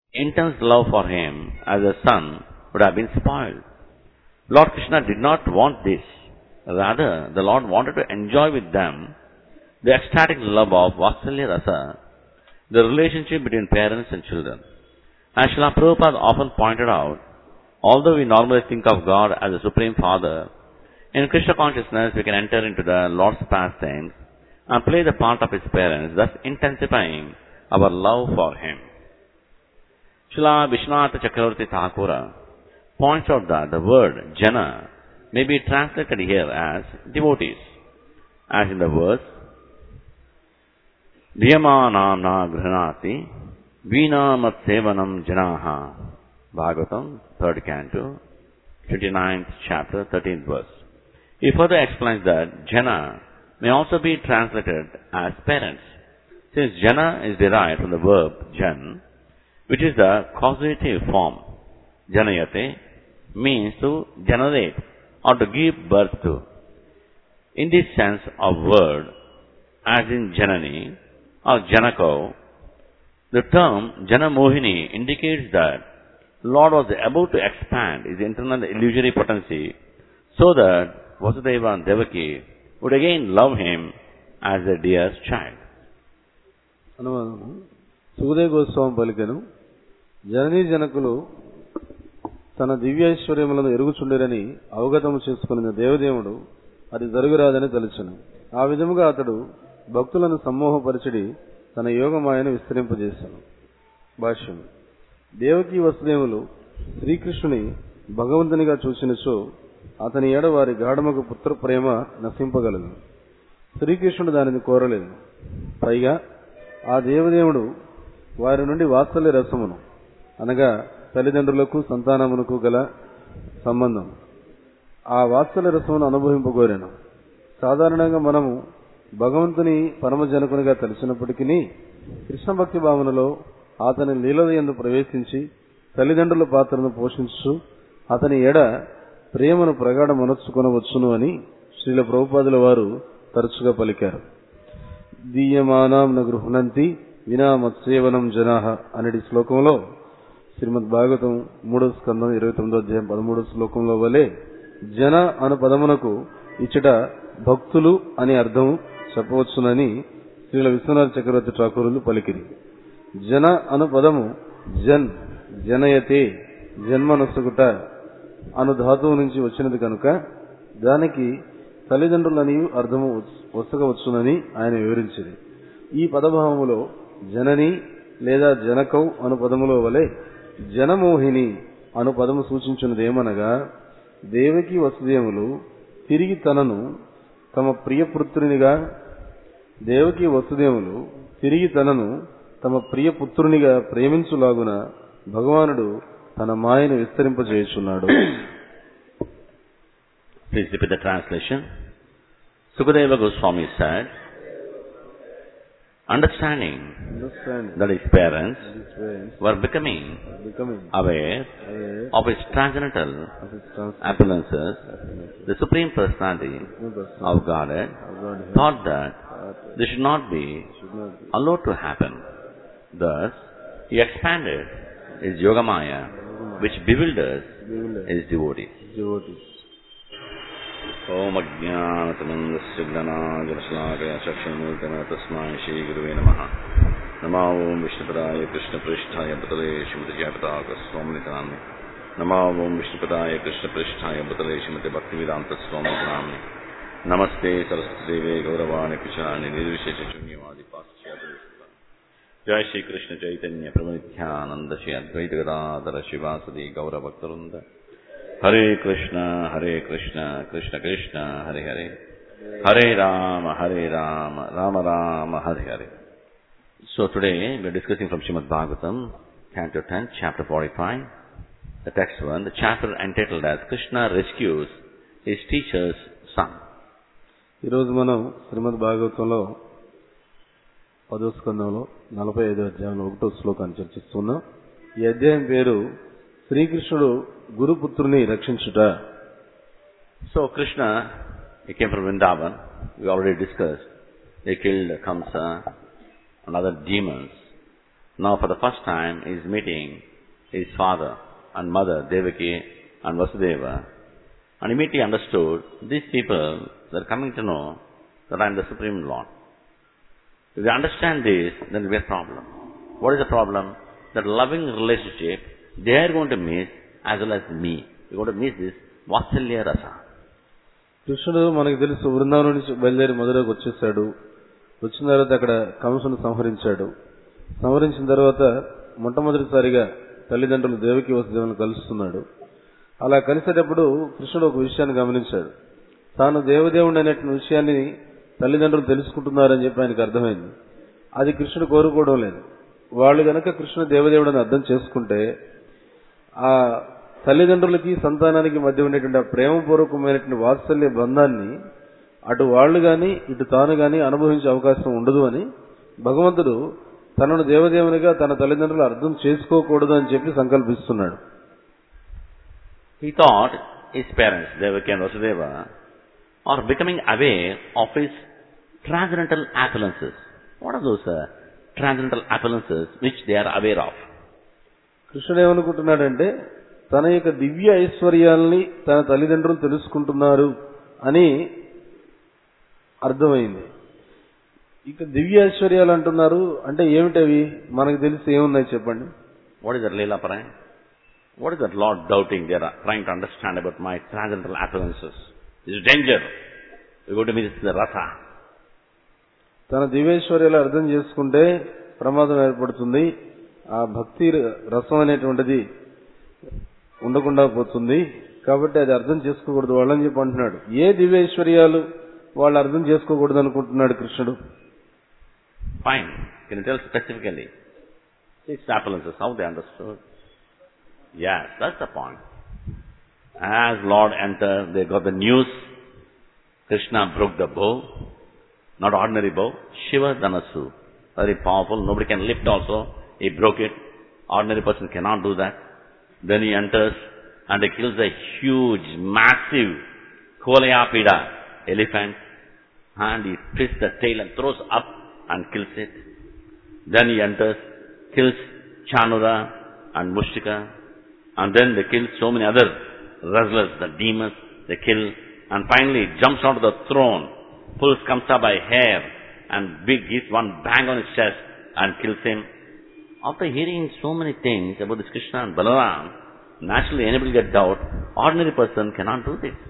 intense love for him as a son would have been spoiled. Lord Krishna did not want this. Rather, the Lord wanted to enjoy with them the ecstatic love of Vatsalya Rasa, the relationship between parents and children. As Srila Prabhupada often pointed out, although we normally think of God as a Supreme Father, in Krishna consciousness we can enter into the Lord's pastimes and play the part of his parents, thus intensifying our love for him. Srila Vishwanath Chakravarti Thakura points out that the word jana may be translated here as devotees, as in the verse, Dhiyamanam na grhanati vinamat sevanam janaha. Bhagavatam, 3rd canto, 29th chapter, 13th verse. He further explains that jana may also be translated as parents, since jana is derived from the verb jan, which is the causative form. Janayate means to generate or to give birth to. In this sense of word, as in Janani or Janako, the term Janamohini indicates that Lord was about to expand his internal illusory potency so that Vasudeva and Devaki would again love him as their dearest child. Sukhadeva Goswami పలికెను, జననీ జనకులు తన దివ్యైశ్వర్యములను ఎరుగుచుండిరని అవగతము చేసుకున్న దేవదేవుడు అది జరుగురాదని తలుచును. ఆ విధముగా అతడు భక్తులను సమ్మోహపరిచిడి తన యోగమాయను విస్తరింపజేశాను. భాష్యం. దేవకీ వసుదేవులు శ్రీకృష్ణుని భగవంతునిగా చూసినచో అతని ఏడ వారి గాఢముకు పుత్ర ప్రేమ నశింపగలదు. శ్రీకృష్ణుడు దానిని కోరలేదు. పైగా ఆ దేవదేవుడు వారి నుండి వాత్సల్య రసమును, అనగా తల్లిదండ్రులకు సంతానమునకు గల సంబంధం, ఆ వాత్సల్య రసమును అనుభవింపగోరాను. సాధారణంగా మనము భగవంతుని పరమజనకునిగా తెలిసినప్పటికీ కృష్ణ భక్తి భావనలో అతని లీలల యందు ప్రవేశించి తల్లిదండ్రుల పాత్రను పోషించు అతని ఎడ ప్రేమను ప్రగాఢమనర్చుకొనవచ్చును అని శ్రీల ప్రభుపాదుల వారు తరచుగా పలికారు. దీయమానాం న గృహ్ణంతి వినా మత్సేవనం జనాహ అనేది శ్లోకంలో శ్రీమద్ భాగవతం 3వ స్కందం 29వ అధ్యాయం 13వ శ్లోకంలో వలె జన అను పదమునకు ఇచ్చట భక్తులు అని అర్థం చెప్పవచ్చునని శ్రీల విశ్వనాథ చక్రవర్తి ఠాకూరులు పలికిరి. జన అను పదము జన్, జనయతే, జన్మనొసగుట అను ధాతువు నుంచి వచ్చినది కనుక దానికి తల్లిదండ్రులని అర్థము వసగవచ్చునని ఆయన వివరించింది. ఈ పదభావములో జనని లేదా జనకౌ అను పదములో వలె జనమోహిని అను పదము సూచించినదేమనగా దేవకి వసుదేవులు తిరిగి తనను తమ ప్రియపుత్రునిగా ప్రేమించులాగున భగవానుడు తన మాయను విస్తరింపజేయుచున్నాడు. Please repeat the translation. Sukadeva Goswami said, understanding that his parents were becoming aware of his transcendental appearances, the Supreme Personality of Godhead thought that this should not be allowed to happen. Thus, he expanded his Yogamaya, which bewilders his devotees. Om Ajnanatamandasya Gnanajanashalakaya Chakshurmurtana Tasmai Shri Gurave Namaha. Namo Om Vishnupadaya Krishna Prishtaya Bhatale Shrimati Jayapataka Swaminitanami. Namo Om Vishnupadaya Krishna Prishtaya Bhatale Shrimati Bhaktivedanta Swaminitanami. Namaste Saraswati Deve Gauravani Pichani Nirvishesha Shunyavadi Paschyata. Jai Shri Krishna Chaitanya Prabhu Nityananda Shri Advaita Gadadhara Shivasadi Gaura Bhaktarunda. Hare Krishna, Krishna Krishna, Hare Hare, Hare Rama, Rama Rama, Hare Hare. So today we are discussing from Srimad Bhagavatam, Canto 10, Chapter 45, the text 1, the chapter entitled as Krishna Rescues His Teacher's Son. ఈరోజు మనం శ్రీమద్ భాగవతంలో 10వ స్కందంలో 45వ అధ్యాయంలో 1వ శ్లోకాన్ని చర్చిస్తున్నాం. ఈ అధ్యాయం పేరు శ్రీకృష్ణుడు గురుపుత్రుని రక్షించుట. So Krishna, he came from Vrindavan. We already discussed. He killed Kamsa and other demons. Now for the first time he is meeting his father and mother, Devaki and Vasudeva, and immediately understood, these people, they are coming to know that I am the Supreme Lord. If they understand this, then there will be a problem. What is the problem? That loving relationship, they are going to miss as well as me. We are going to miss this Vatsalya Rasa. కృష్ణుడు మనకు తెలుసు బృందావనం నుంచి బయలుదేరి మధురకు వచ్చేసాడు. వచ్చిన తర్వాత అక్కడ కంసును సంహరించాడు. సంహరించిన తర్వాత మొట్టమొదటిసారిగా తల్లిదండ్రులు దేవకి వసుదేవులను కలుస్తున్నాడు. అలా కలిసేటప్పుడు కృష్ణుడు ఒక విషయాన్ని గమనించాడు. తాను దేవదేవుడు అనేటువంటి విషయాన్ని తల్లిదండ్రులు తెలుసుకుంటున్నారని చెప్పి ఆయనకు అర్థమైంది. అది కృష్ణుడు కోరుకోవడం లేదు. వాళ్ళు గనక కృష్ణుడు దేవదేవుడు అని అర్థం చేసుకుంటే ఆ తల్లిదండ్రులకి సంతానానికి మధ్య ఉండేటువంటి ఆ ప్రేమపూర్వకమైనటువంటి వాత్సల్య బంధాన్ని అటు వాళ్ళు గాని ఇటు తాను గాని అనుభవించే అవకాశం ఉండదు అని భగవంతుడు తనను దేవదేవునిగా తన తల్లిదండ్రులు అర్థం చేసుకోకూడదు అని చెప్పి సంకల్పిస్తున్నాడు. He thought his parents, Devaki and Vasudeva, are becoming aware of his transcendental appearances. What are those transcendental appearances which they are aware of? కృష్ణుడు ఏమనుకుంటున్నాడంటే తన యొక్క దివ్య ఐశ్వర్యాల్ని తన తల్లిదండ్రులు తెలుసుకుంటున్నారు అని అర్థమైంది. ఇక దివ్య ఐశ్వర్యాలు అంటున్నారు అంటే ఏమిటవి? మనకు తెలిసి ఏమున్నాయి చెప్పండి. What is that Leela Parayam? What is that Lord doubting? They are trying to understand about my transcendental appearances. This is danger. We go to miss the rasa. తన దివ్యేశ్వర్యాలు అర్థం చేసుకుంటే ప్రమాదం ఏర్పడుతుంది. ఆ భక్తి రసం అనేటువంటిది ఉండకుండా పోతుంది. కాబట్టి అది అర్థం చేసుకోకూడదు వాళ్ళని చెప్పి అంటున్నాడు. ఏ దివ్యేశ్వర్యాలు వాళ్ళు అర్థం చేసుకోకూడదు అనుకుంటున్నాడు కృష్ణుడు? Fine. Can you tell specifically? 6 appearances, how they understood? Yes, that's the point. As Lord entered, they got the news. Krishna broke the bow. Not ordinary bow. Shiva Dhanasu. Very powerful. Nobody can lift also. He broke it. Ordinary person cannot do that. Then he enters and he kills a huge, massive Kolayapida elephant. And he twists the tail and throws up and kills it. Then he enters, kills Chanura and Mushtika. And then they kill so many other wrestlers, the demons, they kill. And finally jumps onto the throne, pulls Kamsa by hair and gives one bang on his chest and kills him. After hearing so many things about this Krishna and Balaram, naturally anybody get doubt, ordinary person cannot do this.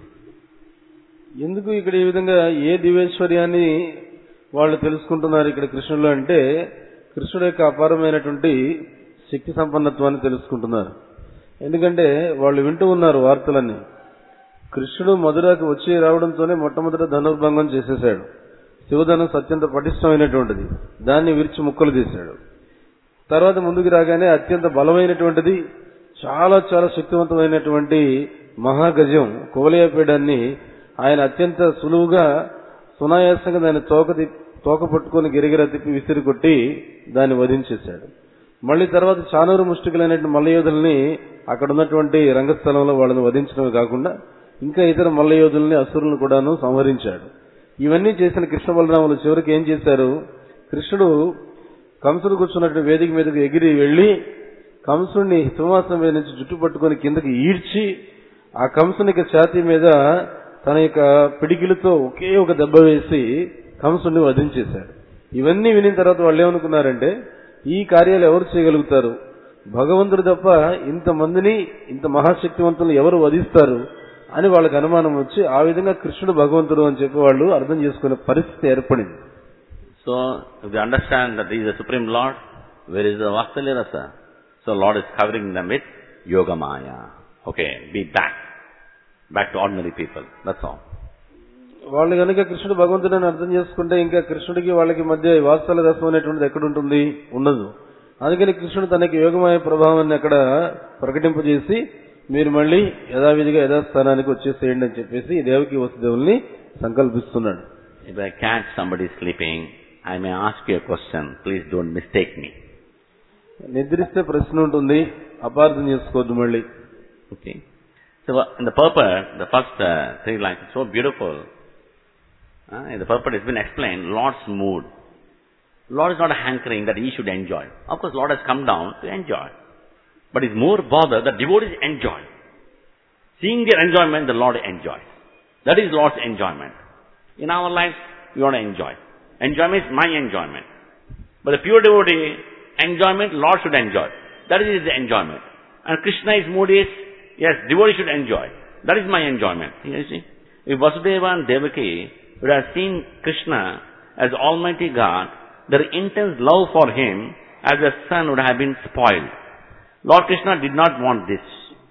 ఎందుకు ఇక్కడ ఈ విధంగా ఏ దివ్యేశ్వర్యాన్ని వాళ్ళు తెలుసుకుంటున్నారు ఇక్కడ కృష్ణుడు అంటే కృష్ణుడు యొక్క అపారమైనటువంటి శక్తి సంపన్నత్వాన్ని తెలుసుకుంటున్నారు. ఎందుకంటే వాళ్ళు వింటూ ఉన్నారు వార్తలన్నీ. కృష్ణుడు మధురకు వచ్చి రావడంతోనే మొట్టమొదట ధనుర్భంగం చేసేశాడు. శివధనుస్సు అత్యంత పటిష్టమైనటువంటిది. దాన్ని విరిచి ముక్కలు తీశాడు. తర్వాత ముందుకు రాగానే అత్యంత బలమైనటువంటిది చాలా చాలా శక్తివంతమైనటువంటి మహాగజం కువలయపీడాన్ని ఆయన అత్యంత సులువుగా సునాయాసంగా దాన్ని తోక పట్టుకుని గిరిగిర తిప్పి విసిరి కొట్టి దాన్ని వధించేశాడు. మళ్ళీ తర్వాత చానూరు ముష్టికులైనటువంటి మల్లయోధుల్ని అక్కడ ఉన్నటువంటి రంగస్థలంలో వాళ్ళని వధించడమే కాకుండా ఇంకా ఇతర మల్లయోధుల్ని అసురులను కూడాను సంహరించాడు. ఇవన్నీ చేసిన కృష్ణ బలరాములు చివరికి ఏం చేశారు? కృష్ణుడు కంసుడు కూర్చున్నట్టు వేదిక మీదకు ఎగిరి వెళ్లి కంసుడిని సింహాసనం మీద నుంచి జుట్టు పట్టుకుని కిందకి ఈడ్చి ఆ కంసునికి ఛాతీ మీద తన యొక్క పిడికిలతో ఒకే ఒక దెబ్బ వేసి కంసుడిని వధించేశాడు. ఇవన్నీ వినిన తర్వాత వాళ్ళు ఏమనుకున్నారంటే ఈ కార్యాలు ఎవరు చేయగలుగుతారు? భగవంతుడు తప్ప ఇంతమందిని ఇంత మహాశక్తివంతులు ఎవరు వధిస్తారు అని వాళ్ళకి అనుమానం వచ్చి ఆ విధంగా కృష్ణుడు భగవంతుడు అని చెప్పి వాళ్ళు అర్థం చేసుకునే పరిస్థితి ఏర్పడింది. So, if they understand that he is the Supreme Lord, where is the Vatsalya Rasa? So, Lord is covering them with Yoga Maya. Okay, be back to ordinary people. That's all. వాళ్ళు కనుక కృష్ణుడు భగవంతుడని అర్థం చేసుకుంటే ఇంకా కృష్ణుడికి వాళ్ళకి మధ్య వాత్సల్య రసం అనేటువంటిది ఎక్కడ ఉంటుంది? ఉండదు. అందుకని కృష్ణుడు తనకి యోగమాయ ప్రభావాన్ని అక్కడ ప్రకటింపజేసి మీరు మళ్ళీ యథావిధిగా యథాస్థానానికి వచ్చేసేయండి అని చెప్పేసి Devaki వసుదేవుల్ని సంకల్పిస్తున్నాడు. If I catch somebody sleeping, I may ask you a question. Please don't mistake me. నిద్రిస్తే ప్రశ్న ఉంటుంది, అపార్థం చేసుకోవద్దు మళ్ళీ. Okay. So in the purport, the first 3 lines is so beautiful. In the purport has been explained, Lord's mood. Lord is not hankering that he should enjoy. Of course, Lord has come down to enjoy. But it's more bothered that devotees enjoy. Seeing their enjoyment, the Lord enjoys. That is Lord's enjoyment. In our lives, we want to enjoy. Enjoyment is my enjoyment. But the pure devotee, enjoyment, Lord should enjoy. That is the enjoyment. And Krishna is moody, yes, devotee should enjoy. That is my enjoyment. You see? If Vasudeva and Devaki would have seen Krishna as Almighty God, their intense love for him as a son would have been spoiled. Lord Krishna did not want this.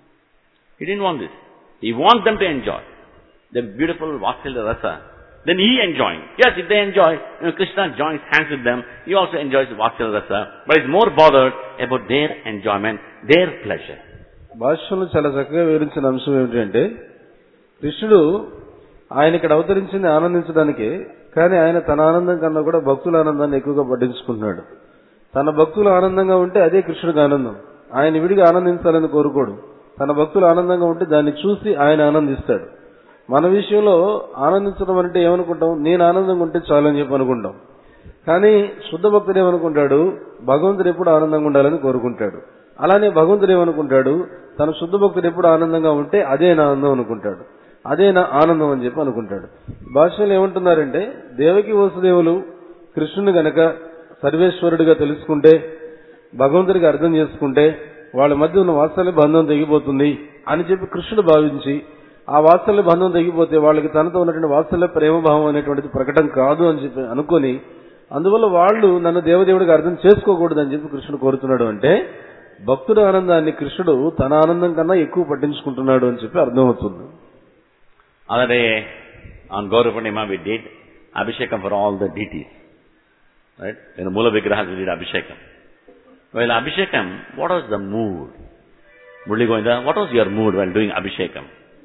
He didn't want this. He wants them to enjoy the beautiful Vatsalya Rasa. Then he enjoying. Yes, if they enjoy, Krishna joins hands with them. He also enjoys Vatsalya Rasa. But he's more bothered about their enjoyment, their pleasure. భాష్యంలో చాలా చక్కగా వివరించిన అంశం ఏమిటంటే కృష్ణుడు ఆయన ఇక్కడ అవతరించింది ఆనందించడానికి, కానీ ఆయన తన ఆనందం కన్నా కూడా భక్తుల ఆనందాన్ని ఎక్కువగా పట్టించుకుంటున్నాడు. తన భక్తులు ఆనందంగా ఉంటే అదే కృష్ణుడికి ఆనందం. ఆయన విడిగా ఆనందించాలని కోరుకోడు. తన భక్తులు ఆనందంగా ఉంటే దాన్ని చూసి ఆయన ఆనందిస్తాడు. మన విషయంలో ఆనందించడం అంటే ఏమనుకుంటాం? నేను ఆనందంగా ఉంటే చాలని చెప్పి అనుకుంటాం. కానీ శుద్ధ భక్తుడు ఏమనుకుంటాడు? భగవంతుడు ఎప్పుడు ఆనందంగా ఉండాలని కోరుకుంటాడు. అలానే భగవంతుడు ఏమనుకుంటాడు? తన శుద్ధ భక్తుడు ఎప్పుడు ఆనందంగా ఉంటే అదే నా ఆనందం అనుకుంటాడు. అదే నా ఆనందం అని చెప్పి అనుకుంటాడు. భాషలో ఏమంటున్నారంటే దేవకి వసుదేవులు కృష్ణుని గనక సర్వేశ్వరుడిగా తెలుసుకుంటే, భగవంతుడికి అర్థం చేసుకుంటే వాళ్ళ మధ్య ఉన్న వాత్సల్య బంధం తెగిపోతుంది అని చెప్పి కృష్ణుడు భావించి, ఆ వాత్సల్య బంధం తెగిపోతే వాళ్ళకి తనతో ఉన్నటువంటి వాత్సల్య ప్రేమభావం అనేటువంటిది ప్రకటన కాదు అని చెప్పి అనుకొని, అందువల్ల వాళ్ళు నన్ను దేవదేవుడికి అర్థం చేసుకోకూడదు అని చెప్పి కృష్ణుడు కోరుతున్నాడు. అంటే భక్తుడు ఆనందాన్ని కృష్ణుడు తన ఆనందం కన్నా ఎక్కువ పట్టించుకుంటున్నాడు అని చెప్పి అర్థమవుతుంది. Other day on Gaura Purnima we did Abhishekam for all the deities. Right? In the Mula Vigrahas we did Abhishekam. Well, Abhishekam, what was the mood? Murli Govinda, what was your mood while doing Abhishekam?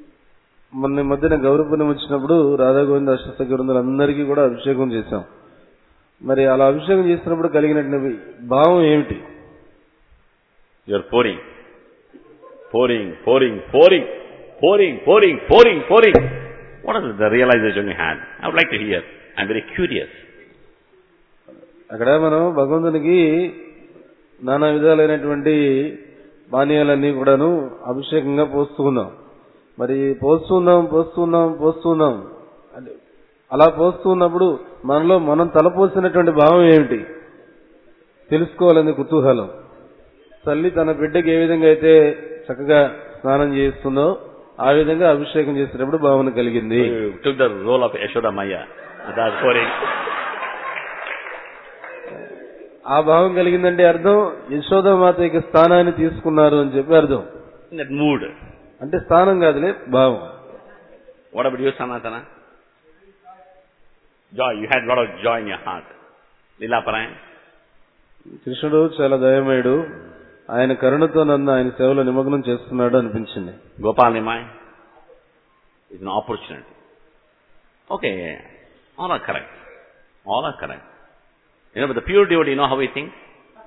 మొన్న మధ్యన గౌర పూర్ణిమ వచ్చినప్పుడు రాధా గోవింద అష్టసఖరుందులు అందరికీ కూడా అభిషేకం చేశాం. మరి అలా అభిషేకం చేసినప్పుడు కలిగినటువంటి భావం ఏమిటి? You are pouring. Pouring, pouring, pouring. Pouring, pouring, pouring, pouring. What is the realization you had? I would like to hear. I am very curious. అక్కడ మనం భగవంతునికి నానా విధాలైనటువంటి పానీయాలన్నీ కూడాను అభిషేకంగా పోస్తున్నాం. మరి పోస్తున్నాం అలా పోస్తున్నప్పుడు మనలో మనం తలపోసినటువంటి భావం ఏమిటి తెలుసుకోవాలని కుతూహలం. తల్లి తన బిడ్డకి ఏ విధంగా అయితే చక్కగా స్నానం చేస్తుందో ఆ విధంగా అభిషేకం చేసేటప్పుడు భావన కలిగింది. Took the role of Yashoda Maya. ఆ భావం కలిగిందంటే అర్థం యశోదామాత యొక్క స్థానాన్ని తీసుకున్నారు అని చెప్పి అర్థం. In that mood. అంటే స్థానం కాదులే, భావం. What about you, Sanatana? Joy. You had a lot of joy in your heart. Lila Parayam. కృష్ణుడు చాలా దయమయుడు. ఆయన కరుణతో నన్ను ఆయన సేవలో నిమగ్నం చేస్తున్నాడు అనిపించింది. Gopal Nimai is an opportunity. Okay, all are correct. All are correct. But the pure devotee, you know how he thinks?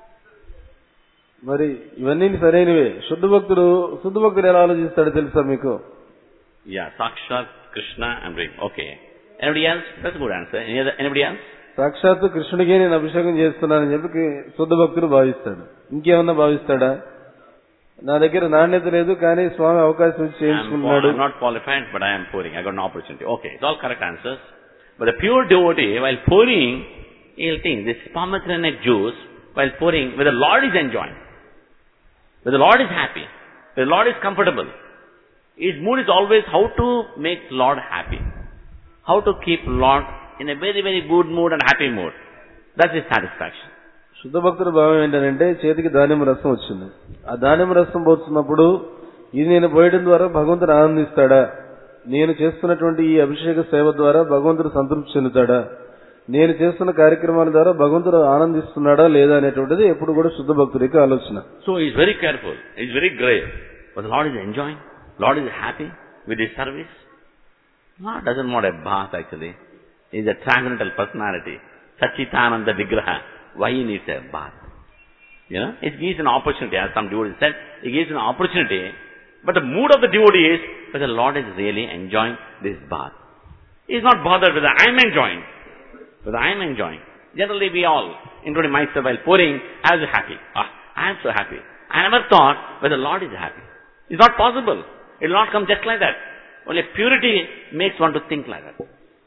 మరి ఇవన్నీ సరైనవే. శుద్ధ భక్తుడు ఎలా ఆలోచిస్తాడో తెలుసా మీకు? Yeah, Sakshat Krishna and Ring. Okay. Anybody else? That's a good answer. Anybody else? సాక్షాత్తు కృష్ణుడికే నేను అభిషేకం చేస్తున్నానని చెప్పి శుద్ధ భక్తుడు భావిస్తాడు. ఇంకేమన్నా భావిస్తాడా? నా దగ్గర నాణ్యత లేదు, కానీ స్వామి అవకాశం ఇచ్చి చేయించుకున్నాడు. I am not qualified, but I am pouring. I got an opportunity. Okay, it's all correct answers. But the pure devotee, while pouring, he'll think this pomegranate juice, while pouring, where the Lord is enjoying, where the Lord is happy, where the Lord is comfortable. His mood is always how to make Lord happy, how to keep Lord in a very, very good mood and happy mood. That's his satisfaction. శుద్ధ భక్తుల భావం ఏంటంటే చేతికి దానిమ్మ రసం వచ్చింది. ఆ దానిమ్మ రసం పోస్తున్నప్పుడు ఇది నేను పోయడం ద్వారా భగవంతుడు ఆనందిస్తాడా, నేను చేస్తున్నటువంటి ఈ అభిషేక సేవ ద్వారా భగవంతుడు సంతృప్తి చెందుతాడా, నేను చేస్తున్న కార్యక్రమాల ద్వారా భగవంతుడు ఆనందిస్తున్నాడా లేదా అనేటువంటిది ఎప్పుడు కూడా శుద్ధ భక్తుడికి ఆలోచన. So he is very careful, he is very grave. But the Lord is enjoying, Lord is happy with his service. Lord doesn't want a bath actually. He is a transcendental personality. Sachitananda Vigraha. Why he needs a bath? You know, it gives an opportunity, as some devotees said, it gives an opportunity. But the mood of the devotee is that the Lord is really enjoying this bath. He is not bothered whether I am enjoying. Whether I am enjoying. Generally we all, including myself, while pouring, I was happy. I am so happy. I never thought whether the Lord is happy. It's not possible. It will not come just like that. Only purity makes one to think like that.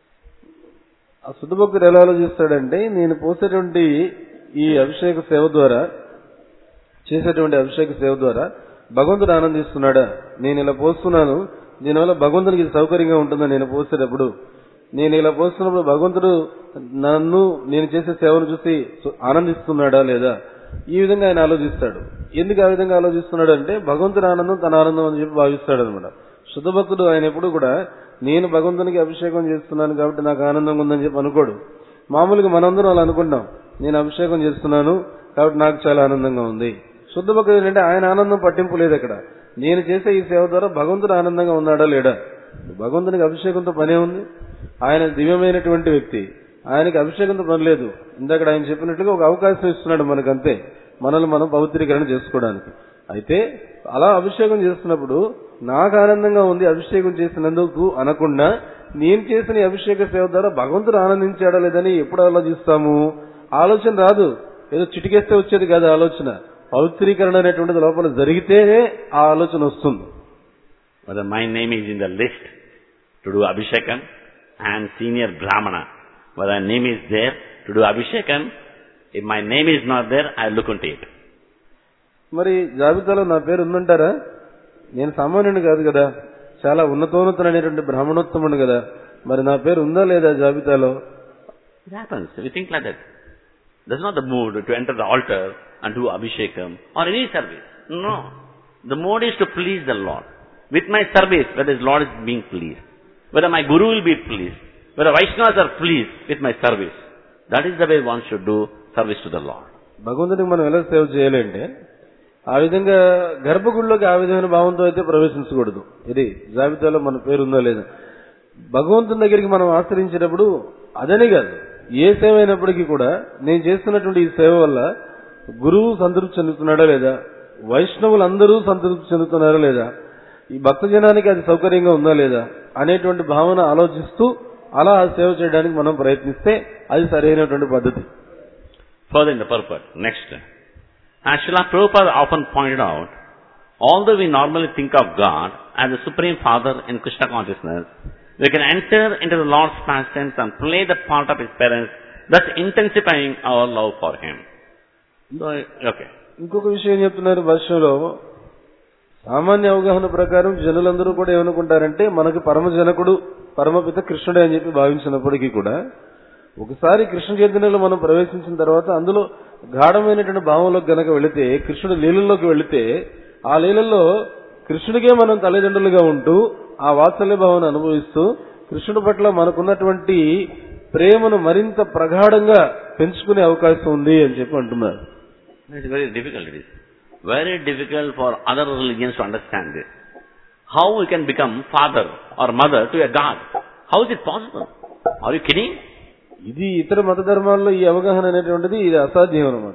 ఆ శుద్ధ భక్తుడు ఎలా ఆలోచిస్తాడంటే, నేను పోసేటువంటి ఈ అభిషేక సేవ ద్వారా, చేసేటువంటి అభిషేక సేవ ద్వారా భగవంతుడు ఆనందిస్తున్నాడా? నేను ఇలా పోస్తున్నాను, దీనివల్ల భగవంతుడికి ఇది సౌకర్యంగా ఉంటుందా? నేను పోసేటప్పుడు, నేను ఇలా పోస్తున్నప్పుడు భగవంతుడు నన్ను, నేను చేసే సేవను చూసి ఆనందిస్తున్నాడా లేదా? ఈ విధంగా ఆయన ఆలోచిస్తాడు. ఎందుకు ఆ విధంగా ఆలోచిస్తున్నాడు అంటే, భగవంతుడి ఆనందం తన ఆనందం అని చెప్పి భావిస్తాడు అనమాట. శుద్ధ భక్తుడు ఆయన ఎప్పుడు కూడా నేను భగవంతునికి అభిషేకం చేస్తున్నాను కాబట్టి నాకు ఆనందంగా ఉందని చెప్పి అనుకోడు. మామూలుగా మనందరం అలా అనుకుంటాం, నేను అభిషేకం చేస్తున్నాను కాబట్టి నాకు చాలా ఆనందంగా ఉంది. శుద్ధ భక్తుడు ఏంటంటే ఆయన ఆనందం పట్టింపు లేదు అక్కడ. నేను చేసే ఈ సేవ ద్వారా భగవంతుడు ఆనందంగా ఉన్నాడా లేడా? భగవంతునికి అభిషేకంతో పనే ఉంది. ఆయన దివ్యమైనటువంటి వ్యక్తి, ఆయనకి అభిషేకంతో పని లేదు. ఇందాక ఆయన చెప్పినట్లుగా ఒక అవకాశం ఇస్తున్నాడు మనకంతే, మనల్ని మనం పవిత్రీకరణ చేసుకోవడానికి. అయితే అలా అభిషేకం చేస్తున్నప్పుడు నాకు ఆనందంగా ఉంది అభిషేకం చేసినందుకు అనకుండా, నేను చేసిన ఈ అభిషేక సేవ ద్వారా భగవంతుడు ఆనందించాడా లేదని ఎప్పుడు ఆలోచిస్తాము? ఆలోచన రాదు. ఏదో చిటికేస్తే వచ్చేది కాదు ఆలోచన. పవిత్రీకరణ అనేటువంటిది లోపల జరిగితేనే ఆ ఆలోచన వస్తుంది. Whether my name is in the list to do Abhishekam and senior Brahmana, whether my name is there to do Abhishekam, if my name is not there, I look into it. మరి జాబితాలో నా పేరు ఉందంటారా? నేను సామాన్యుని కాదు కదా, చాలా ఉన్నతోన్నతులైనటువంటి బ్రాహ్మణోత్తముడు కదా, మరి నా పేరు ఉందా లేదా జాబితాలో? It happens. We think like that. That's not the mood to enter the altar and do Abhishekam or any service. No. The mood is to please the Lord. With my service, whether the Lord is being pleased, whether my Guru will be pleased, whether Vaishnavas are pleased with my service. That is the way one should do service to the Lord. భగవంతుడికి మనం ఎలా సేవ చేయాలంటే, ఆ విధంగా గర్భగుడిలోకి ఆ విధమైన భావంతో అయితే ప్రవేశించకూడదు. ఇది జాబితాలో మన పేరు ఉందా లేదా. భగవంతుని దగ్గరికి మనం ఆశ్రయించేటప్పుడు అదని కాదు, ఏ సేవ అయినప్పటికీ కూడా నేను చేస్తున్నటువంటి ఈ సేవ వల్ల గురువు సంతృప్తి చెందుతున్నాడా లేదా, వైష్ణవులందరూ సంతృప్తి చెందుతున్నారా లేదా, ఈ భక్త జనానికి అది సౌకర్యంగా ఉందా లేదా అనేటువంటి భావన ఆలోచిస్తూ అలా సేవ చేయడానికి మనం ప్రయత్నిస్తే అది సరైనటువంటి పద్ధతి. Further in the purport, next. As Srila Prabhupada often pointed out, although we normally think of God as the Supreme Father in Krishna consciousness, we can enter into the Lord's pastimes and play the part of His parents, thus intensifying our love for Him. Okay. ఇంకొక విషయం చెప్తున్నారు భాష్యంలో, సామాన్య అవగాహన ప్రకారం జనులందరూ కూడా ఏమనుకుంటారంటే మనకు పరమజనకుడు పరమపిత కృష్ణుడే అని చెప్పి భావించినప్పటికీ కూడా, ఒకసారి కృష్ణ చైతన్యంలో మనం ప్రవేశించిన తర్వాత అందులో గాఢమైనటువంటి భావంలోకి గనక వెళితే, కృష్ణుడి లీలల్లోకి వెళితే, ఆ లీలల్లో కృష్ణుడికే మనం తల్లిదండ్రులుగా ఉంటూ ఆ వాత్సల్య భావన అనుభవిస్తూ కృష్ణుడి పట్ల మనకున్నటువంటి ప్రేమను మరింత ప్రగాఢంగా పెంచుకునే అవకాశం ఉంది అని చెప్పి అంటున్నారు. It's very difficult. It is very difficult for other religions to understand this. How we can become father or mother to a God? How is it possible? Are you kidding? ఇది ఇతర మత ధర్మాల్లో ఈ అవగాహన అనేటువంటిది ఇది అసాధ్యం అన్నమాట.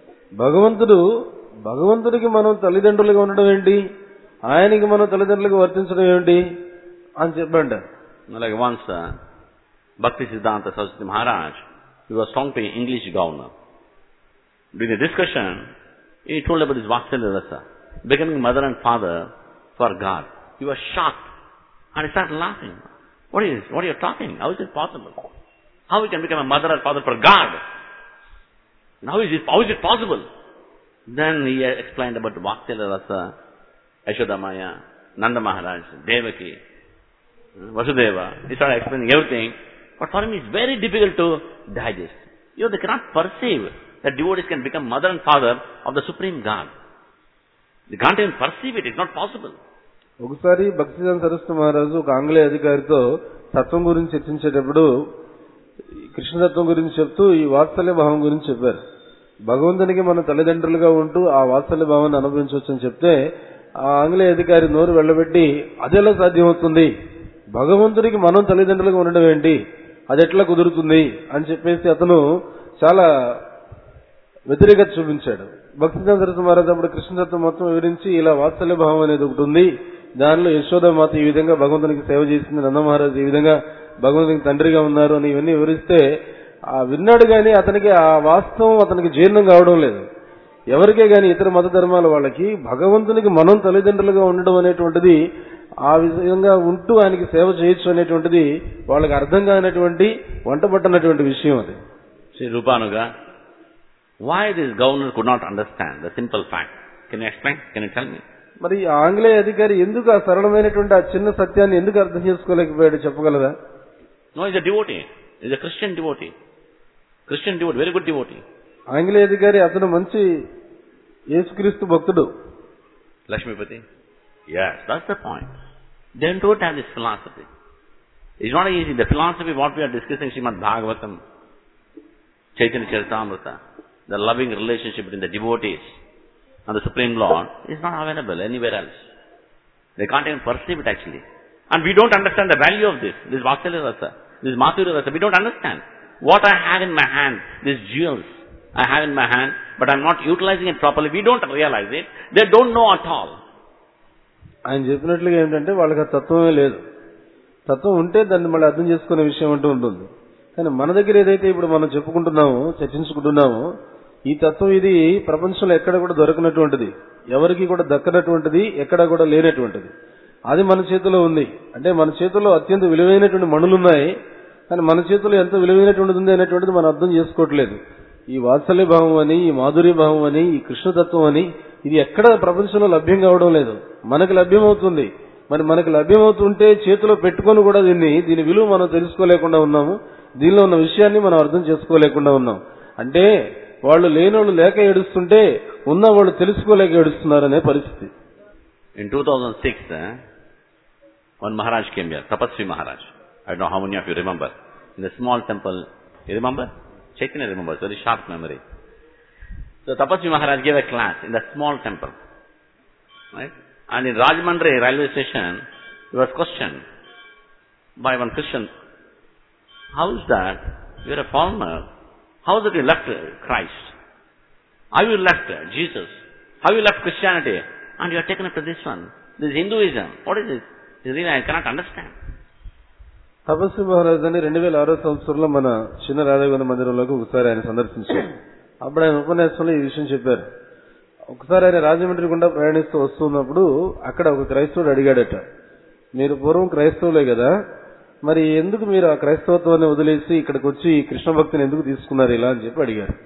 భగవంతుడికి మనం తల్లిదండ్రులుగా ఉండడం ఏంటి, ఆయనకి మనం తల్లిదండ్రులుగా వర్తించడం ఏంటి అని చెప్పంటారు. Like once Bhakti Siddhanta Saraswati Maharaj, he was talking to an English governor. During the discussion, he told about his Vatsalya Rasa, becoming mother and father for God. He was shocked and he started laughing. What is this? What are you talking? How is it possible? How we can become a mother and father for God? How is it possible? Then he explained about Vatsalya Rasa, Yashoda Maya, Nanda Maharaj, Devaki, Vasudeva. He started explaining everything. But for him it's very difficult to digest. They cannot perceive that devotees can become mother and father of the Supreme God. They can't even perceive it. It's not possible. ఒకసారి భక్తిసిద్ధాంత సరస్వతి మహారాజు ఒక ఆంగ్లేయ అధికారితో తత్వం గురించి చర్చించేటప్పుడు కృష్ణతత్వం గురించి చెప్తూ ఈ వాత్సల్య భావం గురించి చెప్పారు. భగవంతునికి మన తల్లిదండ్రులుగా ఉంటూ ఆ వాత్సల్య భావాన్ని అనుభవించవచ్చు అని చెప్తే ఆ ఆంగ్లేయ అధికారి నోరు వెళ్ళబెట్టి అదెలా సాధ్యమవుతుంది, భగవంతుడికి మనం తల్లిదండ్రులుగా ఉండడం ఏంటి, అది ఎట్లా కుదురుతుంది అని చెప్పేసి అతను చాలా వ్యతిరేకత చూపించాడు. భక్తిసిద్ధాంత సరస్వతి మహారాజు అప్పుడు కృష్ణతత్వం మొత్తం వివరించి ఇలా వాత్సల్య భావం అనేది ఒకటి ఉంది, దానిలో యశోదామాత ఈ విధంగా భగవంతునికి సేవ చేసింది, నందమహారాజు ఈ విధంగా భగవంతునికి తండ్రిగా ఉన్నారు అని ఇవన్నీ వివరిస్తే ఆ విన్నాడు గాని అతనికి ఆ వాస్తవం అతనికి జీర్ణం కావడం లేదు. ఎవరికే గాని ఇతర మత ధర్మాల వాళ్ళకి భగవంతునికి మనం తల్లిదండ్రులుగా ఉండడం అనేటువంటిది, ఆ విధంగా ఉంటూ ఆయనకి సేవ చేయొచ్చు అనేటువంటిది వాళ్ళకి అర్థం కానటువంటి వంటపట్టనటువంటి విషయం అది. See, Rupanuga, why this governor could not understand the simple fact? Can you explain? Can you tell me? మరి ఆంగ్లేయ అధికారి ఎందుకు ఆ సరళమైనటువంటి ఆ చిన్న సత్యాన్ని ఎందుకు అర్థం చేసుకోలేకపోయాడు, చెప్పగలరా? No, he's a devotee. He's a Christian devotee. Christian devotee, very good devotee. ఆంగ్లేయ అధికారి అతను మంచి యేసుక్రీస్తు భక్తుడు. Lakshmipati? Yes, that's the point. They don't have this philosophy. It's not easy. The philosophy what we are discussing, Srimad Bhagavatam, Chaitanya Charitamrita, the loving relationship between the devotees and the Supreme Lord is not available anywhere else. They can't even perceive it actually. And we don't understand the value of this. This Vatsalya Rasa, this Madhurya Rasa, we don't understand. What I have in my hand, these jewels I have in my hand, but I'm not utilizing it properly. We don't realize it. They don't know at all. ఆయన చెప్పినట్లుగా ఏంటంటే వాళ్ళకి ఆ తత్వమే లేదు. తత్వం ఉంటే దాన్ని మళ్ళీ అర్థం చేసుకునే విషయం అంటూ ఉంటుంది. కానీ మన దగ్గర ఏదైతే ఇప్పుడు మనం చెప్పుకుంటున్నామో, చర్చించుకుంటున్నామో, ఈ తత్వం ఇది ప్రపంచంలో ఎక్కడ కూడా దొరకనటువంటిది, ఎవరికి కూడా దక్కనటువంటిది, ఎక్కడ కూడా లేనటువంటిది. అది మన చేతిలో ఉంది. అంటే మన చేతిలో అత్యంత విలువైనటువంటి మణులు ఉన్నాయి, కానీ మన చేతిలో ఎంత విలువైనటువంటిది ఉంది అనేటువంటిది మనం అర్థం చేసుకోవట్లేదు. ఈ వాత్సల్య భావం అని, ఈ మాధుర్య భావం అని, ఈ కృష్ణతత్వం అని, ఇది ఎక్కడ ప్రపంచంలో లభ్యం కావడం లేదు. మనకు లభ్యమవుతుంది. మరి మనకు లభ్యమవుతుంటే చేతిలో పెట్టుకొని కూడా దీని విలువ మనం తెలుసుకోలేకుండా ఉన్నాము. దీనిలో ఉన్న విషయాన్ని మనం అర్థం చేసుకోలేకుండా ఉన్నాం. అంటే వాళ్ళు లేనోళ్ళు లేక ఏడుస్తుంటే ఉన్న వాళ్ళు తెలుసుకోలేక ఏడుస్తున్నారనే పరిస్థితి. In 2006, one Maharaj came here, Tapasvi Maharaj. I don't know how many of you remember. In the small temple, you remember? Chaitanya remembers, very sharp memory. So Tapasvi Maharaj gave a class in the small temple. Right? And in Rajmandri railway station, he was questioned by one Christian, how is that? You are a foreigner. How is it you left Christ? How you left Jesus? How you left Christianity? And you are taken up to this one. This Hinduism. What is this? Really, I cannot understand. తపస్వి మహారాజ్ అని 2006 సంవత్సరంలో మన చిన్న రాధాగోవింద మందిరంలోకి ఒకసారి ఆయన సందర్శించారు. అప్పుడు ఆయన ఉపన్యాసంలో ఈ విషయం చెప్పారు. ఒకసారి ఆయన రాజమండ్రి గుండా ప్రయాణిస్తూ వస్తున్నప్పుడు అక్కడ ఒక క్రైస్తవుడు అడిగాడట, మీరు పూర్వం క్రైస్తవులే కదా, మరి ఎందుకు మీరు ఆ క్రైస్తవత్వాన్ని వదిలేసి ఇక్కడికి వచ్చి కృష్ణ భక్తిని ఎందుకు తీసుకున్నారు ఇలా అని చెప్పి అడిగారు.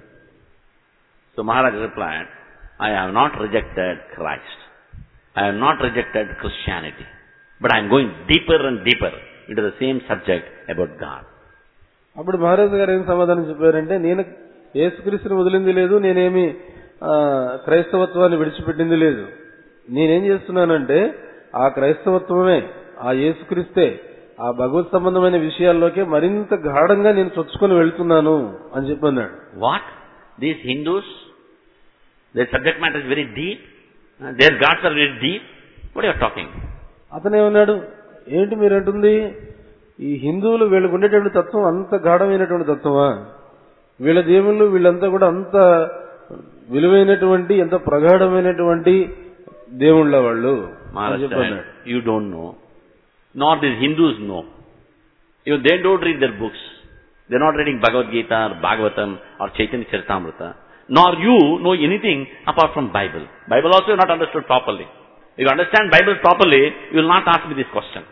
So Maharaj replied, I have not rejected Christ. I have not rejected Christianity. But I am going deeper and deeper into the same subject about God. అప్పుడు మహారాజు గారు ఏం సమాధానం చెప్పారంటే, నేను యేసుక్రీస్తుని వదిలింది లేదు, నేనేమి క్రైస్తవత్వాన్ని విడిచిపెట్టింది లేదు. నేనేం చేస్తున్నానంటే ఆ క్రైస్తవత్వమే, ఆ యేసుక్రీస్తే, ఆ భగవత్ సంబంధమైన విషయాల్లోకి మరింత గాఢంగా నేను చొచ్చుకొని వెళ్తున్నాను అని చెప్పన్నాడు. What? These Hindus, their subject matter is very deep. Their gods are very deep. What are you talking? అతనేమన్నాడు, ఏంటి మీరంటుంది, ఈ హిందువులు వీళ్ళకు ఉండేటువంటి తత్వం అంత గాఢమైనటువంటి తత్వమా, వీళ్ళ దేవుళ్ళు వీళ్ళంతా కూడా అంత విలువైనటువంటి, ఎంత ప్రగాఢమైనటువంటి దేవుళ్ళ వాళ్ళు చెప్పన్నాడు. You don't know. Nor these Hindus know. Even they don't read their books. They're not reading Bhagavad Gita or Bhagavatam or Chaitanya Charitamrita. Nor you know anything apart from Bible. Bible also you not understood properly. If you understand Bible properly, you will not ask me this question.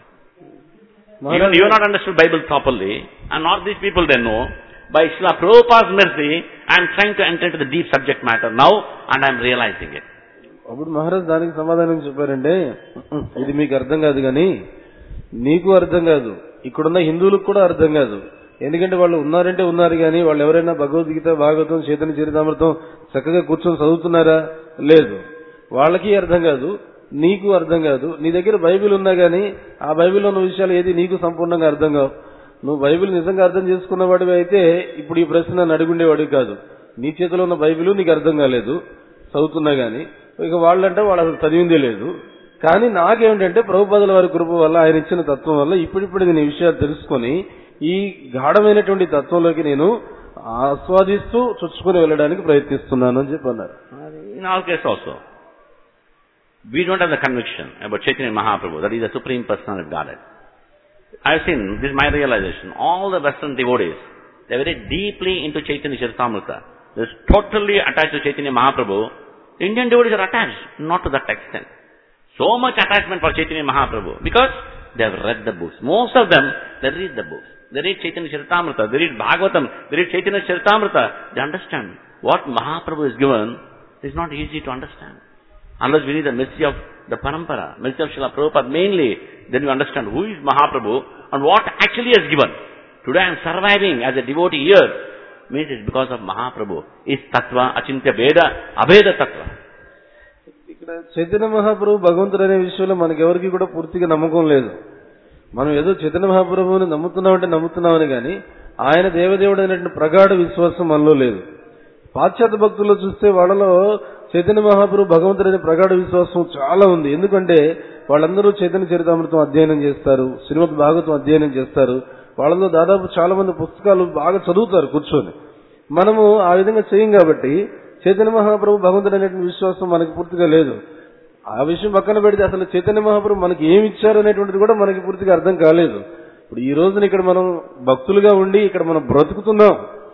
Even you have not understood Bible properly, and not these people they know. By Srila Prabhupada's mercy, I am trying to enter into the deep subject matter now, and I am realizing it. అప్పుడు మహారాజ్ దానికి సమాధానం చెప్పారంటే, ఇది మీకు అర్థం కాదు కానీ నీకు అర్థం కాదు, ఇక్కడున్న హిందువులకు కూడా అర్థం కాదు. ఎందుకంటే వాళ్ళు ఉన్నారంటే ఉన్నారు కానీ వాళ్ళు ఎవరైనా భగవద్గీత, భాగవతం, చైతన్య చరితామృతం చక్కగా కూర్చొని చదువుతున్నారా? లేదు. వాళ్ళకి అర్థం కాదు, నీకు అర్థం కాదు. నీ దగ్గర బైబిల్ ఉన్నా కానీ ఆ బైబిల్లో ఉన్న విషయాలు ఏది నీకు సంపూర్ణంగా అర్థం కావు. నువ్వు బైబిల్ నిజంగా అర్థం చేసుకున్నవాడివి అయితే ఇప్పుడు ఈ ప్రశ్న నన్ను అడుగుండేవాడివి కాదు. నీ చేతిలో ఉన్న బైబిల్ నీకు అర్థం కాలేదు చదువుతున్నా గానీ. ఇక వాళ్ళంటే వాళ్ళు అసలు చదివిందే లేదు. కానీ నాకేమిటంటే ప్రభుపాదుల వారి కృప వల్ల, ఆయన ఇచ్చిన తత్వం వల్ల ఇప్పుడిప్పుడు నేను ఈ విషయాలు తెలుసుకొని ఈ గాఢమైనటువంటి తత్వంలోకి నేను ఆస్వాదిస్తూ చొచ్చుకొని వెళ్ళడానికి ప్రయత్నిస్తున్నాను అని చెప్పి అన్నారు. In our case also, we don't have the conviction about Chaitanya Mahaprabhu that he is the Supreme Personality of Godhead. I have seen, this is my realization, all the Western devotees, They're very deeply into Chaitanya Charitamrita. They're totally attached to Chaitanya Mahaprabhu. Indian devotees are attached, not to that extent. So much attachment for Chaitanya Mahaprabhu because they have read the books. Most of them, they read the books. They read Chaitanya Charitamrita, they read Bhagavatam, they read Chaitanya Charitamrita. They understand what Mahaprabhu is given is not easy to understand. Unless we need the mercy of the Parampara, mercy of Srila Prabhupada mainly, then you understand who is Mahaprabhu and what actually is given. Today I am surviving as a devotee here, means it's because of Mahaprabhu. Is Tattva, Achintya Veda, Abheda Tattva. ఇక్కడ చైతన్య మహాప్రభు భగవంతుడు అనే విషయంలో మనకెవరికి కూడా పూర్తిగా నమ్మకం లేదు. మనం ఏదో చైతన్య మహాప్రభువుని నమ్ముతున్నామంటే నమ్ముతున్నామని కానీ ఆయన దేవదేవుడు అనేటువంటి ప్రగాఢ విశ్వాసం మనలో లేదు. పాశ్చాత్య భక్తుల్లో చూస్తే వాళ్ళలో చైతన్య మహాప్రభు భగవంతుడు అనే ప్రగాఢ విశ్వాసం చాలా ఉంది. ఎందుకంటే వాళ్ళందరూ చైతన్య చరితామృతం అధ్యయనం చేస్తారు, శ్రీమద్ భాగవతం అధ్యయనం చేస్తారు. వాళ్ళలో దాదాపు చాలా మంది పుస్తకాలు బాగా చదువుతారు కూర్చొని. మనము ఆ విధంగా చేయం కాబట్టి చైతన్య మహాప్రభు భగవంతుడు అనేటువంటి విశ్వాసం మనకి పూర్తిగా లేదు. ఆ విషయం పక్కన పెడితే అసలు చైతన్య మహాప్రభు మనకి ఏమి ఇచ్చారు అనేటువంటిది కూడా మనకి పూర్తిగా అర్థం కాలేదు. ఇప్పుడు ఈ రోజున ఇక్కడ మనం భక్తులుగా ఉండి ఇక్కడ మనం బ్రతుకుతున్నాం,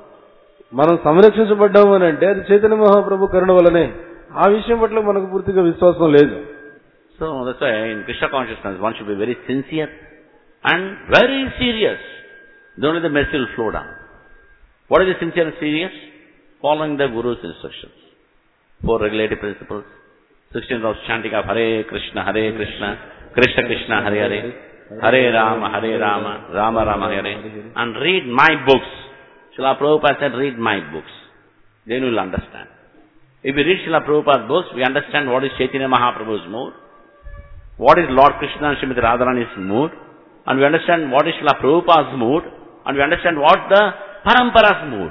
మనం సంరక్షించబడ్డాము అని అంటే అది చైతన్య మహాప్రభు కరుణ వల్లనే. ఆ విషయం పట్ల మనకు పూర్తిగా విశ్వాసం లేదు. So that's why in Krishna consciousness one should be very sincere and very serious. Then only the mercy will flow down. What is the sincere and serious? Following the Guru's instructions. 4 regulative principles. 16 rounds chanting of Hare Krishna, Krishna Krishna, Hare Hare, Hare Rama, Rama Rama, Hare. And read my books. Srila Prabhupada said, read my books. Then you will understand. If we read Srila Prabhupada's books, we understand what is Chaitanya Mahaprabhu's mood, what is Lord Krishna and Srimati Radharani's mood, and we understand what is Srila Prabhupada's mood, and we understand what the Parampara's mood.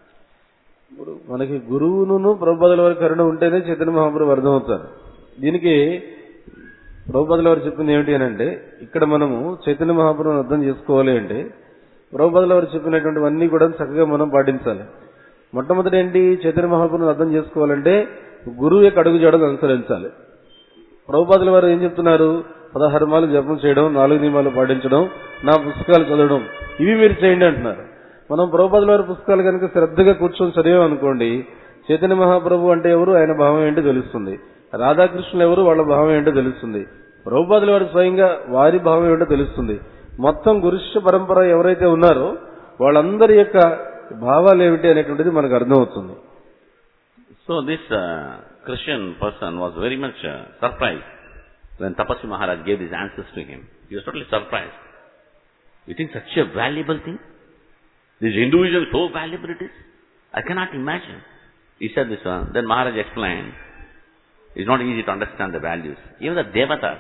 మనకి గురువును ప్రభుపాదుల వారి కరుణ ఉంటేనే చైతన్య మహాప్రభు అర్థమవుతారు. దీనికి ప్రభుపాదుల వారు చెప్పింది ఏమిటి అని అంటే, ఇక్కడ మనము చైతన్య మహాప్రభుని అర్థం చేసుకోవాలి అంటే ప్రభుపాదుల వారు చెప్పినటువంటివన్నీ కూడా చక్కగా మనం పాటించాలి. మొట్టమొదటి ఏంటి, చైతన్య మహాప్రభుని అర్థం చేసుకోవాలంటే గురువు యొక్క అడుగుజాడలు అనుసరించాలి. ప్రభుపాదుల వారు ఏం చెప్తున్నారు, 16 మాలు జపం చేయడం, 4 నియమాలు పాటించడం, నా పుస్తకాలు చదవడం, ఇవి మీరు చేయండి అంటున్నారు. మనం ప్రభుపాదుల వారి పుస్తకాలు కనుక శ్రద్ధగా కూర్చొని చదివామనుకోండి, చైతన్య మహాప్రభు అంటే ఎవరు, ఆయన భావం ఏంటో తెలుస్తుంది. రాధాకృష్ణులు ఎవరు, వాళ్ళ భావం ఏంటో తెలుస్తుంది. ప్రభుపాదుల వారు స్వయంగా వారి భావం ఏంటో తెలుస్తుంది. మొత్తం గురుశిష్య పరంపర ఎవరైతే ఉన్నారో వాళ్ళందరి యొక్క భావాలు ఏమిటి అనేటువంటిది మనకు అర్థమవుతుంది. So this Christian person was very much surprised when Tapasvi Maharaj gave these answers to him. He was totally surprised. You think such a valuable thing? This Hinduism so valuable it is? I cannot imagine. He said this one. Then Maharaj explained, it's not easy to understand the values. Even the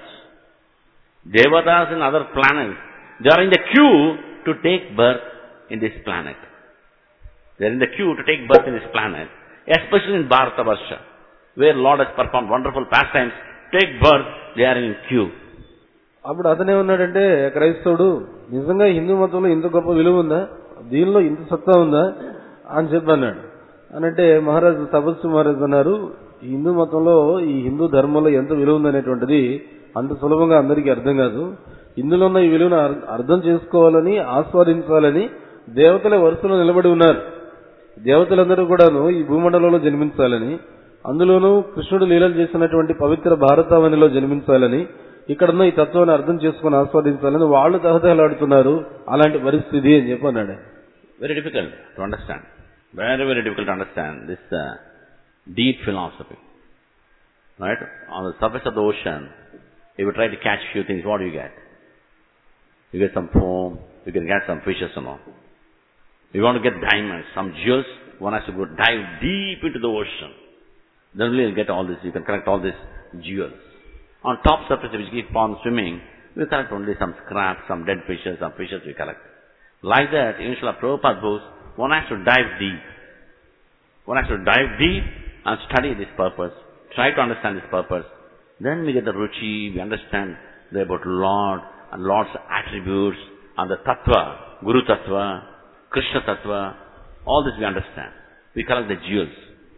Devatas in other planets, they are in the queue to take birth in this planet. They are in the queue to take birth in this planet, especially in Bharatavarsha, where Lord has performed wonderful pastimes. Take birth, they are in queue. అప్పుడు అతనే ఉన్నాడంటే, క్రైస్తవుడు నిజంగా హిందూ మతంలో ఇంత గొప్ప విలువ ఉందా, దీనిలో ఇంత సత్తా ఉందా అని చెప్పి అన్నాడు. అనంటే మహారాజు తపస్సు మహారాజు అన్నారు, హిందూ మతంలో ఈ హిందూ ధర్మంలో ఎంత విలువ ఉందనేటువంటిది అంత సులభంగా అందరికీ అర్థం కాదు. ఇందులో ఉన్న ఈ విలువను అర్థం చేసుకోవాలని, ఆస్వాదించాలని దేవతల వరుసలో నిలబడి ఉన్నారు. దేవతలందరూ కూడాను ఈ భూమండలంలో జన్మించాలని, అందులోనూ కృష్ణుడు లీలలు చేసినటువంటి పవిత్ర భారతావనిలో జన్మించాలని, ఇక్కడున్న ఈ తత్వాన్ని అర్థం చేసుకుని ఆస్వాదించాలని వాళ్ళు తహతహలాడుతున్నారు. అలాంటి పరిస్థితి అని చెప్పి అన్నాడు. Very difficult to understand. Very, very difficult to understand this deep philosophy. Right? On the surface of the ocean, if you try to catch few things, what do you get? You get some foam, you can get some fishes and all. You want to get diamonds, some jewels, one has to go dive deep into the ocean. Then only you'll get all this, you can collect all these jewels. On top surface, if you keep on swimming, we collect only some scraps, some dead fishes, some fishes we collect. Like that, in Srila Prabhupada's books, one has to dive deep. One has to dive deep and study this purpose, try to understand this purpose. Then we get the ruchi, we understand about Lord and Lord's attributes and the tattva, Guru tattva, Krishna tattva, all this we understand. We collect the jewels.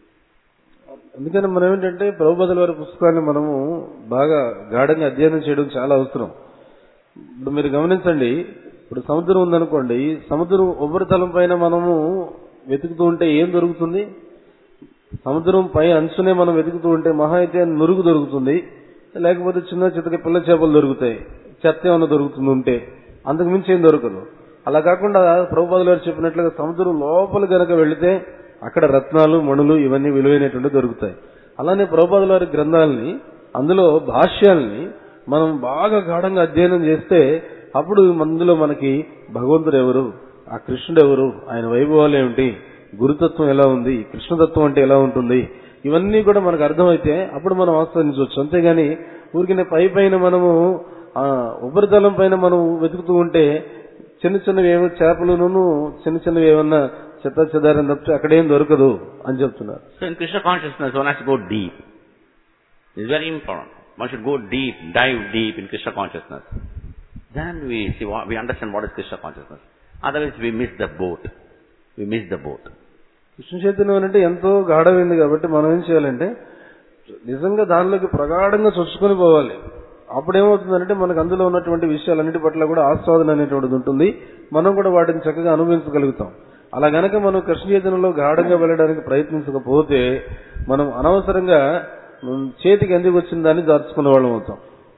అందుకని మనం ఏంటంటే ప్రభుపాదుల వారి పుస్తకాన్ని మనము బాగా గాఢంగా అధ్యయనం చేయడం చాలా అవసరం. ఇప్పుడు మీరు గమనించండి, ఇప్పుడు సముద్రం ఉందనుకోండి, సముద్రం ఉపరితలం పైన మనము వెతుకుతూ ఉంటే ఏం దొరుకుతుంది? సముద్రం పై అంచునే మనం వెతుకుతూ ఉంటే మహా అయితే నురుగు దొరుకుతుంది, లేకపోతే చిన్న చితక పిల్ల చేపలు దొరుకుతాయి, చెత్త ఏమైనా దొరుకుతుంది ఉంటే, అంతకు మించి ఏం దొరకదు. అలా కాకుండా ప్రభుపాదులు గారు చెప్పినట్లుగా సముద్రం లోపల గనక వెళితే అక్కడ రత్నాలు, మణులు ఇవన్నీ విలువైనటువంటి దొరుకుతాయి. అలానే ప్రభుపాదుల వారి గ్రంథాలని, అందులో భాష్యాలని మనం బాగా గాఢంగా అధ్యయనం చేస్తే అప్పుడు అందులో మనకి భగవంతుడు ఎవరు, ఆ కృష్ణుడు ఎవరు, ఆయన వైభవాలు ఏమిటి, గురుతత్వం ఎలా ఉంది, కృష్ణతత్వం అంటే ఎలా ఉంటుంది, ఇవన్నీ కూడా మనకు అర్థమైతే అప్పుడు మనం ఆస్వాదించవచ్చు. అంతేగాని ఊరికినే పైన మనము ఉపరితలం పైన మనం వెతుకుతూ ఉంటే చిన్న చిన్నవి ఏమో చేపలను చిన్న చిన్నవి ఏమన్నా చెత్త చెదారని తప్పితే అక్కడేం దొరకదు అని చెప్తున్నారు. So in Krishna consciousness, one has to go deep. It's very important. One should go deep, dive deep in Krishna consciousness. Then we see we understand what is Krishna consciousness. Otherwise we miss the boat. We miss the boat. Krishna చైతన్యం అంటే ఎంతో గాఢమైంది కాబట్టి మనం ఏం చేయాలంటే నిజంగా దానిలోకి ప్రగాఢంగా చొచ్చుకొని పోవాలి. అప్పుడేమవుతుందంటే మనకు అందులో ఉన్నటువంటి విషయాలన్నిటి పట్ల కూడా ఆస్వాదన అనేటువంటిది ఉంటుంది, మనం కూడా వాటిని చక్కగా అనుభవించగలుగుతాం. అలా గనక మనం కృష్ణ చైతన్యంలో గాఢంగా వెళ్ళడానికి ప్రయత్నించకపోతే మనం అనవసరంగా చేతికి ఎందుకు వచ్చిన దాన్ని దాచుకునే వాళ్ళం అవుతాం.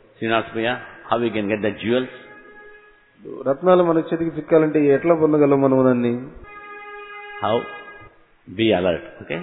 How we can get the jewels? రత్నాలు మన చేతికి చిక్కాలంటే ఎట్లా పొందగలం మనం దాన్ని? How? Be alert, okay?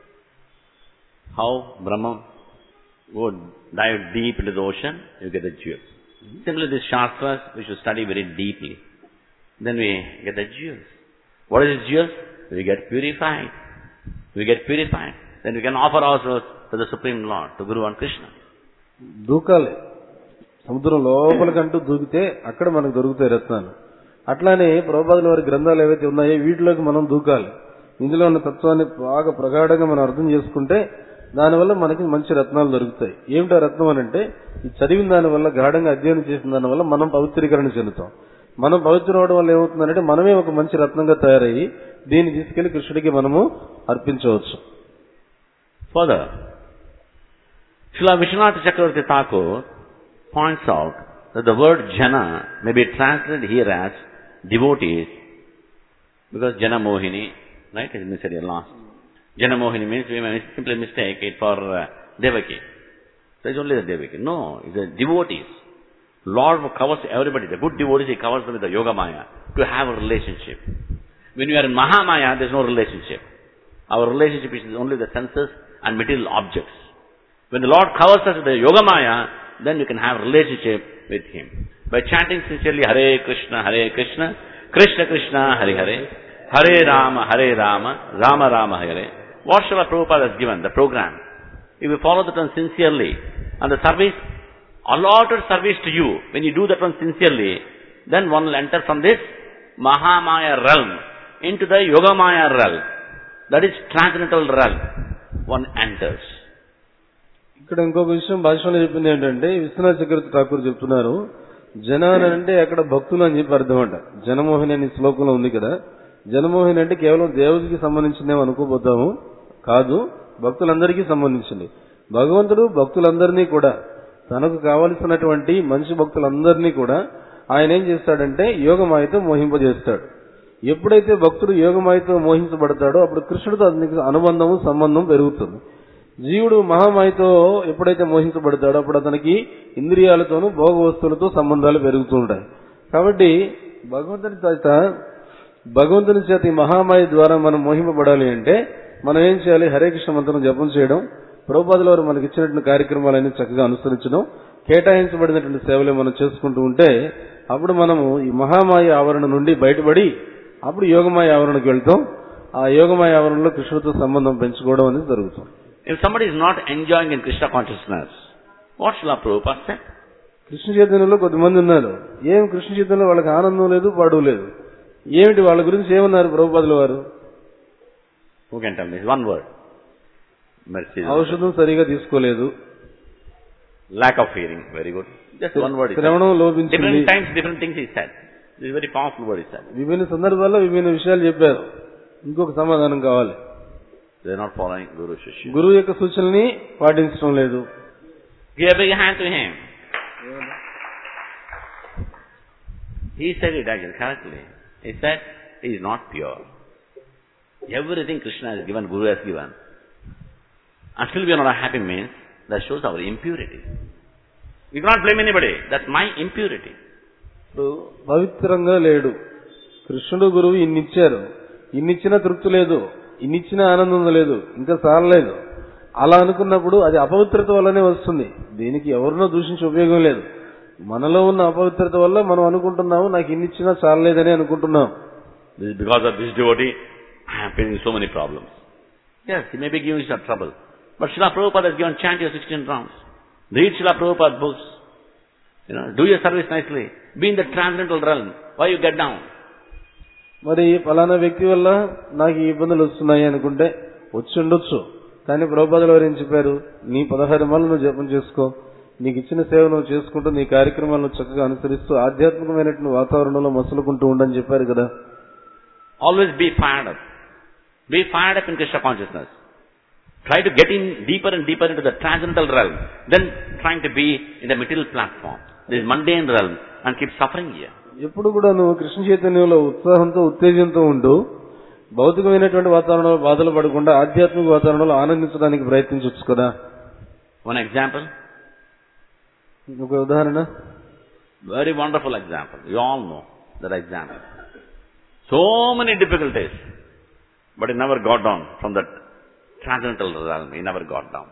How Brahman would dive deep into the ocean, you get the jewels. Similarly, these Shastras, we should study very deeply. Then we get the jewels. What is the jewels? We get purified. We get purified. Then we can offer ourselves to the Supreme Lord, to Guru and Krishna. దూకాలి. సముద్రం లోపలికంటూ దూకితే అక్కడ మనకు దొరుకుతాయి రత్నాలు. అట్లానే ప్రభుపాదుల వారి గ్రంథాలు ఏవైతే ఉన్నాయో వీటిలోకి మనం దూకాలి. ఇందులో ఉన్న తత్వాన్ని బాగా ప్రగాఢంగా మనం అర్థం చేసుకుంటే దానివల్ల మనకి మంచి రత్నాలు దొరుకుతాయి. ఏమిటా రత్నం అని అంటే ఈ చదివిన దానివల్ల, గాఢంగా అధ్యయనం చేసిన దానివల్ల మనం పవిత్రీకరణ చెందుతాం. మనం పవిత్రం అవడం వల్ల ఏమవుతుందంటే మనమే ఒక మంచి రత్నంగా తయారయ్యి దీన్ని తీసుకెళ్లి కృష్ణుడికి మనము అర్పించవచ్చు. Further, Srila Vishwanath Chakravarti Thakur points out that the word jana may be translated here as devotees, because Jana Mohini, right, is misheard last. Jana Mohini means we may simply mistake it for Devaki. So it's only the Devaki. No, it's the devotees. Lord covers everybody. The good devotees, he covers them with the Yoga Maya to have a relationship. When you are in Mahamaya, there is no relationship. Our relationship is only the senses and material objects. When the Lord covers us with the Yoga Maya, then you can have relationship with Him. By chanting sincerely Hare Krishna, Krishna Krishna, Hare Hare, Hare Rama, Rama Rama, Hare. What Srila Prabhupada has given, the program. If you follow that one sincerely, and the service, allotted service to you, when you do that one sincerely, then one will enter from this Mahamaya realm into the Yogamaya realm. That is transcendental realm. One enters. ఇక్కడ ఇంకొక విషయం భాషలో చెప్పింది ఏంటంటే విశ్వనాథ చక్రవర్తి ఠాకూర్ చెప్తున్నారు, జనాన్ని అంటే అక్కడ భక్తులు అని చెప్పి అర్థం అంట. జనమోహిని అనే శ్లోకంలో ఉంది కదా, జనమోహిని అంటే కేవలం దేవుడికి సంబంధించిందేమో అనుకోపోతాము, కాదు, భక్తులందరికీ సంబంధించింది. భగవంతుడు భక్తులందరినీ కూడా, తనకు కావలసినటువంటి మంచి భక్తులందరినీ కూడా ఆయన ఏం చేస్తాడంటే యోగమాయతో మోహింపజేస్తాడు. ఎప్పుడైతే భక్తుడు యోగమాయతో మోహించబడతాడో అప్పుడు కృష్ణుడితో అతనికి అనుబంధము, సంబంధం పెరుగుతుంది. జీవుడు మహామాయతో ఎప్పుడైతే మోహించబడతాడో అప్పుడు అతనికి ఇంద్రియాలతోనూ భోగ వస్తువులతో సంబంధాలు పెరుగుతూ ఉంటాయి. కాబట్టి భగవంతుని చేత ఈ మహామాయ ద్వారా మనం మోహింపబడాలి అంటే మనం ఏం చేయాలి? హరే కృష్ణ మంత్రం జపం చేయడం, ప్రభుపాదుల వారు మనకి ఇచ్చినటువంటి కార్యక్రమాలన్నీ చక్కగా అనుసరించడం, కేటాయించబడినటువంటి సేవలే మనం చేసుకుంటూ ఉంటే అప్పుడు మనము ఈ మహామాయ ఆవరణ నుండి బయటపడి అప్పుడు యోగమాయ ఆవరణకు వెళ్తాం. ఆ యోగమాయ ఆవరణలో కృష్ణుడితో సంబంధం పెంచుకోవడం అనేది జరుగుతుంది. If somebody is not enjoying in Krishna consciousness, what Srila Prabhupada said? Krishna చైతన్యంలో కొంతమంది ఉన్నారు, ఏం కృష్ణ చైతన్యంలో వాళ్ళకి ఆనందం లేదు, పాడు లేదు. ఏమిటి వాళ్ళ గురించి ఏమన్నారు ప్రభుపాదుల వారు? Who can tell me? One word. Mercy. ఔషధం సరిగా తీసుకోలేదు. Lack of hearing. Very good. Just one word. శ్రవణం లోపించింది. Different times, different things he said. This is very powerful word he said. విభిన్న సందర్భాల్లో విభిన్న విషయాలు చెప్పారు. ఇంకొక సమాధానం కావాలి. They are not following Guru Shishya. గురువు యొక్క సూచనల్ని పాటించడం లేదు. Give a big hand to him. He said it actually correctly. He said, he is not pure. Everything Krishna has given, Guru has given. And still we are not happy means, that shows our impurity. You cannot blame anybody. That's my impurity. ఇప్పుడు పవిత్రంగా లేడు. కృష్ణుడు గురువు ఇన్నిచ్చారు, ఇన్నిచ్చిన తృప్తి లేదు, ఇన్నిచ్చిన ఆనందం లేదు, ఇంకా చాలలేదు. అలా అనుకున్నప్పుడు అది అపవిత్రత వల్లనే వస్తుంది. దీనికి ఎవరినో దూషించే ఉపయోగం లేదు. మనలో ఉన్న అపవిత్రత వల్ల మనం అనుకుంటున్నాము నాకు ఇన్నిచ్చినా చాలలేదని అనుకుంటున్నాం. This is because of this devotee, I am facing so many problems. Yes, he may be giving you some trouble. But Srila Prabhupada has given chant your 16 rounds. Read Srila Prabhupada books. Do your service nicely. Be in the transcendental realm. Why you get down? మరి ఫలానా వ్యక్తి వల్ల నాకు ఈ ఇబ్బందులు వస్తున్నాయి అనుకుంటే వచ్చి ఉండొచ్చు. కానీ ప్రభుపాదులు వారు ఏం చెప్పారు? నీ 16 మాలు నువ్వు జపం చేసుకో, నీకు ఇచ్చిన సేవ నువ్వు చేసుకుంటూ నీ కార్యక్రమాలను చక్కగా అనుసరిస్తూ ఆధ్యాత్మికమైనటువంటి వాతావరణంలో మసులుకుంటూ ఉండని చెప్పారు కదా. Always be fired up. Be fired up in Krishna consciousness. Try to get in deeper and deeper into the transcendental realm. Then trying to be in the material platform, this mundane realm, and keep suffering here. ఎప్పుడు కూడా నువ్వు కృష్ణ చైతన్యంలో ఉత్సాహంతో ఉత్తేజంతో ఉంటూ భౌతికమైనటువంటి వాతావరణంలో బాధలు పడకుండా ఆధ్యాత్మిక వాతావరణంలో ఆనందించడానికి ప్రయత్నించవచ్చు కదా. One example. ఒక ఉదాహరణ. Very wonderful example. You all know that example. So many difficulties, but he never got down from that transcendental realm. He never got down.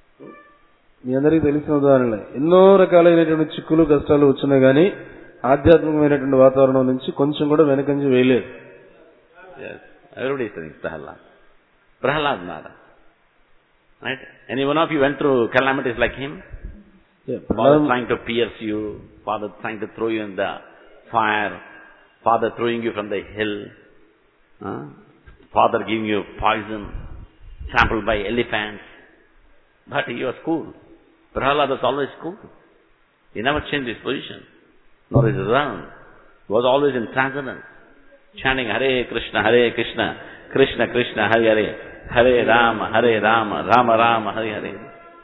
మీ అందరికీ తెలిసిన ఉదాహరణలే. ఎన్నో రకాలైనటువంటి చిక్కులు కష్టాలు వచ్చినా గానీ ఆధ్యాత్మికమైనటువంటి వాతావరణం నుంచి కొంచెం కూడా వెనకంజి వేయలేదు. Yes, everybody is saying Prahalad. Prahalad Nara. Right? Any one of you went through calamities like him? Father trying to pierce you, father trying to throw you in the fire, father throwing you from the hill, father giving you poison, trampled by elephants. But he was cool. Prahalad was always cool. He never changed his position, nor his realm. He was always in transcendence, chanting Hare Krishna, Krishna Krishna, Hare Hare, Hare Rama, Rama Rama, Hare Hare.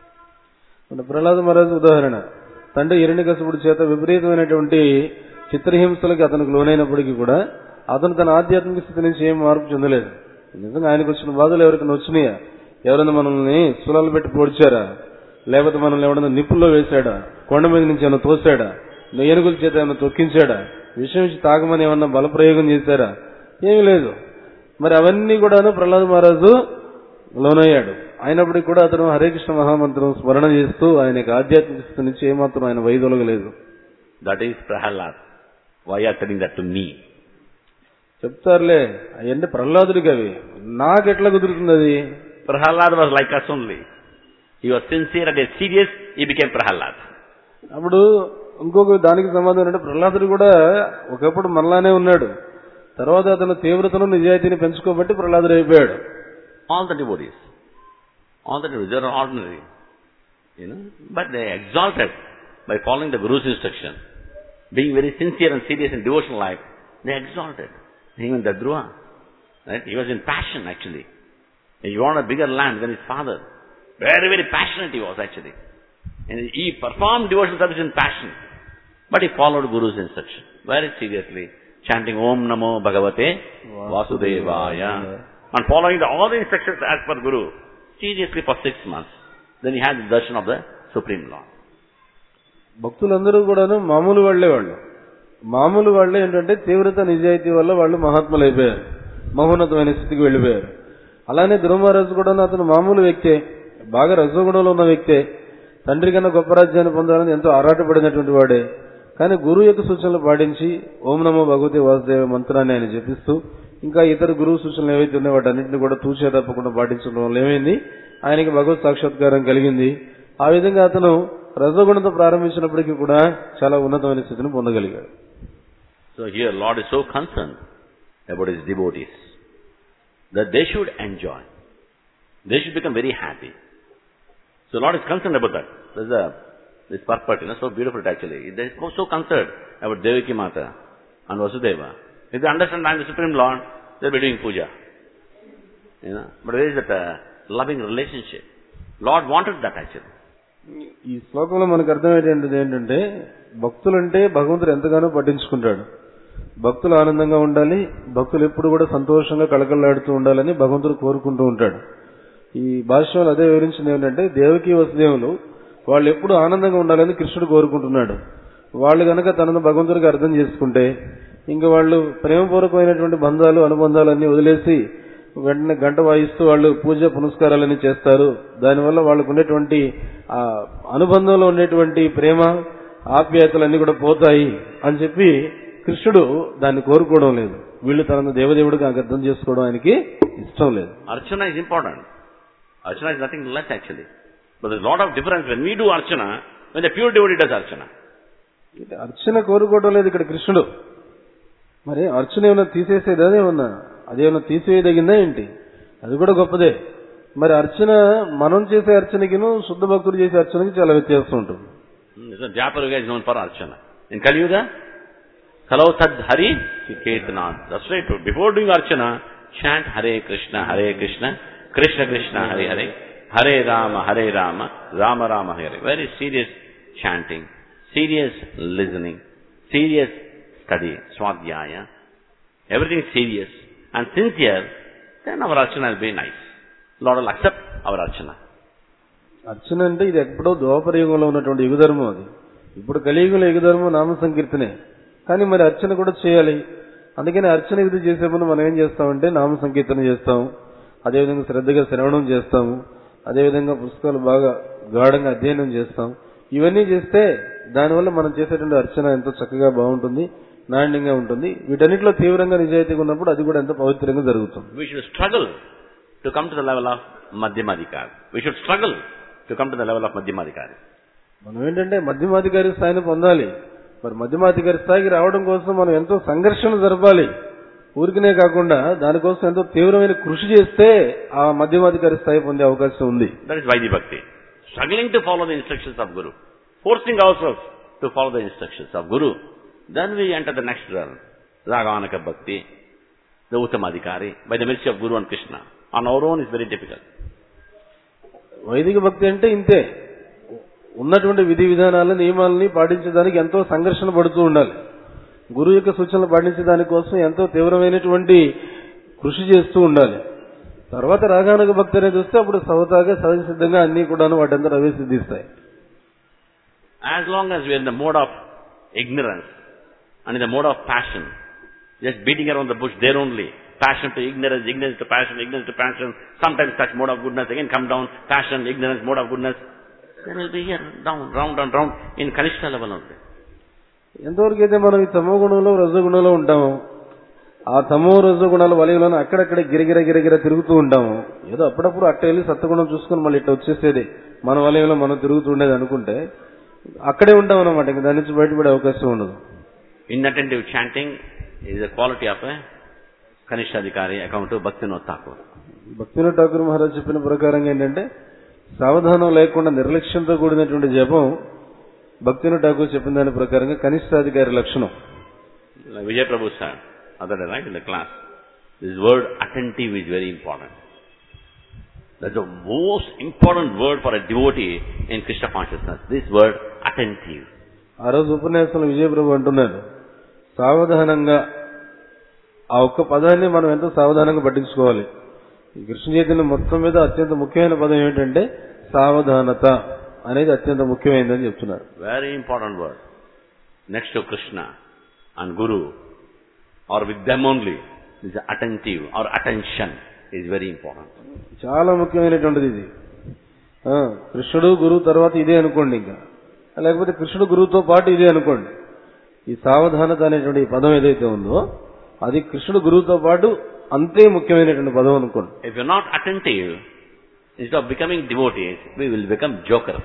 మన ప్రహ్లాద మహారాజు ఉదాహరణ. తండ్రి హిరణ్యకశిపుడి చేత విపరీతమైనటువంటి చిత్రహింసలకి అతనికి లోనైనప్పటికీ కూడా అతను తన ఆధ్యాత్మిక స్థితి నుంచి ఏం మార్పు చెందలేదు. నిజంగా ఆయనకు వచ్చిన బాధలు ఎవరికైనా వచ్చినాయా? ఎవరైనా మనల్ని సులాలు పెట్టి పొడిచారా? లేకపోతే మనల్ని ఎవరైనా నిప్పుల్లో వేశాడా? కొండ మీద నుంచి ఏమైనా తోసాడా? ఏనుగుల చేత ఏమైనా తొక్కించాడా? విషయం నుంచి తాగమని ఏమన్నా బలప్రయోగం చేశారా? ఏమీ లేదు. మరి అవన్నీ కూడాను ప్రహ్లాద మహారాజు లోనయ్యాడు. అయినప్పటికీ కూడా అతను హరే కృష్ణ మహామంత్రం స్మరణ చేస్తూ ఆయన ఆధ్యాత్మిక స్థితి నుంచి ఏమాత్రం ఆయన వైదొలగలేదు. That is Prahalad. Why are you telling that to me? చెప్తారులే అవన్నీ ప్రహ్లాదుడికి, అవి నాకెట్లా కుదురుతుంది? అది Prahalad was like us only. He was sincere and serious, he became Prahalad. అప్పుడు ఇంకొక దానికి సమాధానం అంటే ప్రహ్లాదుడు కూడా ఒకప్పుడు మనలానే ఉన్నాడు. తర్వాత అతను తీవ్రతను నిజాయితీని పెంచుకోబట్టి ప్రహ్లాదుడు అయిపోయాడు. All the devotees, they are ordinary, but they exalted by following the Guru's instruction, being very sincere and serious in devotional life. They exalted. Even the Dhruva, right? He was in passion actually. He wanted a bigger land than his father. Very, very passionate he was actually. And he performed devotional service in passion. But he followed Guru's instruction very seriously, chanting Om Namo Bhagavate Vasudevaya. And following all the instructions as per Guru, seriously for 6 months. Then he had the darshan of the Supreme Lord. భక్తులందరూ కూడాను మామూలు వాళ్ళే ఏంటంటే తీవ్రత నిజాయితీ వల్ల వాళ్ళు మహాత్ములు అయిపోయారు, మహోన్నతమైన స్థితికి వెళ్ళిపోయారు. అలానే ధ్రువ మహారాజు కూడా అతను మామూలు వ్యక్తే, బాగా రజోగుణంలో ఉన్న వ్యక్తే, తండ్రి కన్నా గొప్ప రాజ్యాన్ని పొందాలని ఎంతో ఆరాటపడినటువంటి వాడే. కానీ గురువు యొక్క సూచనలు పాటించి ఓం నమో భగవతే వాసుదేవ మంత్రాన్ని ఆయన జపిస్తూ ఇంకా ఇతర గురువు సూచనలు ఏవైతే ఉన్నాయో వాటన్నింటినీ కూడా తూచే తప్పకుండా పాటించడం వల్ల ఏమైంది, ఆయనకి భగవత్ సాక్షాత్కారం కలిగింది. ఆ విధంగా అతను రజోగుణంతో ప్రారంభించినప్పటికీ కూడా చాలా ఉన్నతమైన స్థితిని పొందగలిగాడు. So here Lord is so concerned about his devotees that they should enjoy, they should become very happy. So Lord is concerned about that. This purport, so beautiful actually. They are so concerned about Devaki Mata and Vasudeva. If they understand I am the Supreme Lord, they will be doing puja. But there is that loving relationship. Lord wanted that actually. ఈ శ్లోకంలో మనకు అర్థమయ్యేది ఏంటంటే భక్తులంటే భగవంతుడు ఎంతగానో పట్టించుకుంటాడు. భక్తులు ఆనందంగా ఉండాలి, భక్తులు ఎప్పుడు కూడా సంతోషంగా కళకళలాడుతూ ఉండాలని భగవంతుడు కోరుకుంటూ ఉంటాడు. ఈ భాష్యంలో అదే వివరించింది ఏమిటంటే, దేవకీ వసుదేవులు వాళ్ళు ఎప్పుడు ఆనందంగా ఉండాలని కృష్ణుడు కోరుకుంటున్నాడు. వాళ్ళు గనక తనను భగవంతుడికి అర్థం చేసుకుంటే ఇంకా వాళ్ళు ప్రేమపూర్వకమైనటువంటి బంధాలు అనుబంధాలన్నీ వదిలేసి వెంటనే గంట వాయిస్తూ వాళ్ళు పూజ పునస్కారాలన్నీ చేస్తారు. దానివల్ల వాళ్ళకు ఉండేటువంటి ఆ అనుబంధంలో ఉండేటువంటి ప్రేమ ఆప్యాయతలన్నీ కూడా పోతాయి అని చెప్పి కృష్ణుడు దాన్ని కోరుకోవడం లేదు. వీళ్ళు తనను దేవదేవుడిగా అర్థం చేసుకోవడం ఆయనకి ఇష్టం లేదు. Archana is important. Archana is nothing less actually. But there is a lot of difference when we do Archana, when the pure devotee does Archana. అర్చన కోరుకోవడం లేదు ఇక్కడ కృష్ణుడు. మరి అర్చన ఏమైనా తీసేసేది అదేమన్నా తీసివేయదగిందా ఏంటి? అది కూడా గొప్పదే. మరి అర్చన మనం చేసే అర్చనకిను శుద్ధ భక్తులు చేసే అర్చనకి చాలా వ్యత్యాసం ఉంటుంది. Jayapura is known for Archana. In Kali Yuga, Kalau Tad Hari Kirtanat. That's right. Before doing Archana, chant Hare Krishna, Krishna Krishna, Hare Hare, Hare Rama, Rama Rama, Hare Hare. Very serious chanting, serious listening, serious study, Swadhyaya. Everything is serious and sincere. Then our Archana will be nice. Lord will accept our Archana. అర్చన అంటే ఇది ఎప్పుడో ద్వాపరయుగంలో ఉన్నటువంటి యుగధర్మం. అది ఇప్పుడు కలియుగంలో యుగధర్మం నామ సంకీర్తనే. కానీ మరి అర్చన కూడా చేయాలి. అందుకని అర్చన విధి చేసే ముందు మనం ఏం చేస్తామంటే నామ సంకీర్తన చేస్తాము, అదేవిధంగా శ్రద్ధగా శ్రవణం చేస్తాము, అదేవిధంగా పుస్తకాలు బాగా గాఢంగా అధ్యయనం చేస్తాం. ఇవన్నీ చేస్తే దానివల్ల మనం చేసేటువంటి అర్చన ఎంతో చక్కగా బాగుంటుంది, నాణ్యంగా ఉంటుంది. వీటన్నిటిలో తీవ్రంగా నిజాయితీగా ఉన్నప్పుడు అది కూడా ఎంతో పవిత్రంగా జరుగుతుంది. We should struggle to come to the level of Madhyamadikari. We should struggle to come to the level of Madhyamadikari. మనం ఏంటంటే మధ్యమాధికారి స్థాయిని పొందాలి. మరి మధ్యమాధికారి స్థాయికి రావడం కోసం మనం ఎంతో సంఘర్షణ జరపాలి. ఊరికనే కాకుండా దానికోసం ఎంతో తీవ్రమైన కృషి చేస్తే ఆ మధ్యమాధికారి స్థాయి పొందే అవకాశం ఉంది. That is Vaidhi Bhakti. Struggling to follow the instructions of Guru. Forcing ourselves to follow the instructions of Guru. Then we enter the next realm. Ragavanaka Bhakti. The Uttamadikari. By the mercy of Guru and Krishna. On our own is very difficult. వైదిక భక్తి అంటే ఇంతే. ఉన్నటువంటి విధి విధానాల నియమాలని పాటించడానికి ఎంతో సంఘర్షణ పడుతూ ఉండాలి. గురువు యొక్క సూచనలు పాటించడానికి కోసం ఎంతో తీవ్రమైనటువంటి కృషి చేస్తూ ఉండాలి. తర్వాత రాగానుగ భక్తి అనేది వస్తే అప్పుడు సవతాగా సహజసిద్ధంగా అన్ని కూడా వాటంతా అవే సిద్ధిస్తాయి. As long as we are in the mode of ignorance and in the mode of passion, just beating around the bush there only, passion to ignorance, ignorance to passion, sometimes touch mode of goodness, again come down, passion, ignorance, mode of goodness, then we'll be here, down, round and round, in Kanishta level only. ఎంతవరకు అయితే మనం ఈ తమో గుణంలో రజోగుణంలో ఉంటాము, ఆ తమో రజోగుణాల వలయంలో అక్కడక్కడ గిరగిర తిరుగుతూ ఉంటాము. ఏదో అప్పుడప్పుడు అట్ట వెళ్ళి సత్వగుణం చూసుకుని మళ్ళీ ఇట్లా వచ్చేసేది మన వలయంలో మనం తిరుగుతూ ఉండేది అనుకుంటే అక్కడే ఉంటాం అన్నమాట. ఇంకా దాని నుంచి బయటపడే అవకాశం ఉండదు. Inattentive chanting is a quality of a Kanishadikari account to Bhaktivinoda Thakur. భక్తివినోద్ Thakur Maharaj చెప్పిన ప్రకారంగా ఏంటంటే సావధానం లేకుండా నిర్లక్ష్యంతో కూడినటువంటి జపం భక్తివినోద్ ఠాకూర్ చెప్పిన దాని ప్రకారంగా కనిష్టాధికారి లక్షణం. Vijay Prabhu said, other day, right, in the class, this word attentive is very important. That's the most important word for a devotee in Krishna consciousness. This word attentive. ఆ రోజు ఉపన్యాసంలో విజయ ప్రభు అంటున్నాడు, సావధానంగా ఆ ఒక్క పదాన్ని మనం ఎంతో సావధానంగా పట్టించుకోవాలి. ఈ కృష్ణ చైతన్యం మొత్తం మీద అత్యంత ముఖ్యమైన పదం ఏమిటంటే సావధానత అనేది అత్యంత ముఖ్యమైనదని చెప్తున్నారు. Very important word. Next to Krishna and Guru, or with them only, is attentive or attention is very important. చాలా ముఖ్యమైనటువంటిది ఇది. కృష్ణుడు గురువు తర్వాత ఇదే అనుకోండి, ఇంకా లేకపోతే కృష్ణుడు గురువుతో పాటు ఇదే అనుకోండి. ఈ సావధానత అనేటువంటి పదం ఏదైతే ఉందో అది కృష్ణుడు గురువుతో పాటు అంతే ముఖ్యమైనటువంటి పదం అనుకోండి. If you're not attentive, instead of becoming devotees, we will become jokers.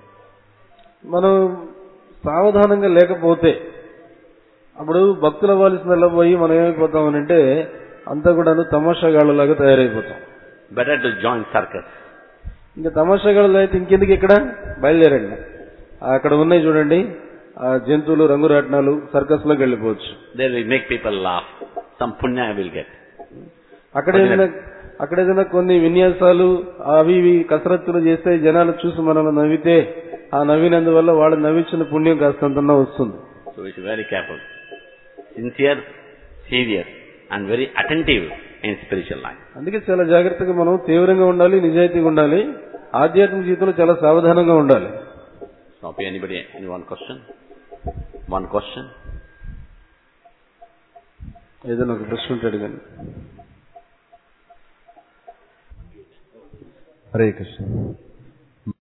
మనం సావధానంగా లేకపోతే అప్పుడు భక్తుల వాల్సిన పోయి మనం ఏమైపోతామనంటే అంతా కూడా తమాషాగాళ్ళలాగా తయారైపోతాం. Better to join circus. ఇంకా తమాషాగాళ్ళు అయితే ఇంకెందుకు ఇక్కడ బయలుదేరండి. అక్కడ ఉన్నాయి చూడండి ఆ జంతువులు రంగురాట్నాలు, సర్కస్ లోకి వెళ్ళిపోవచ్చు. There will make people laugh. Some punya I will get. అక్కడ ఏదైనా కొన్ని విన్యాసాలు అవి ఇవి కసరత్తులు చేస్తే జనాలు చూసి మనల్ని నవ్వితే ఆ నవ్వినందువల్ల వాళ్ళు నవ్వించిన పుణ్యం కాస్తంతన్నా వస్తుంది. So we should be very careful. Sincere serious and very attentive in spiritual life. అందుకే చాలా జాగ్రత్తగా మనం తీవ్రంగా ఉండాలి, నిజాయితీగా ఉండాలి, ఆధ్యాత్మిక జీవితంలో చాలా సావధానంగా ఉండాలి. Stop here. Anybody? Any one question? One question? ఏదైనా ఒక ప్రశ్న ఉంటే అడగండి. హరే కృష్ణ.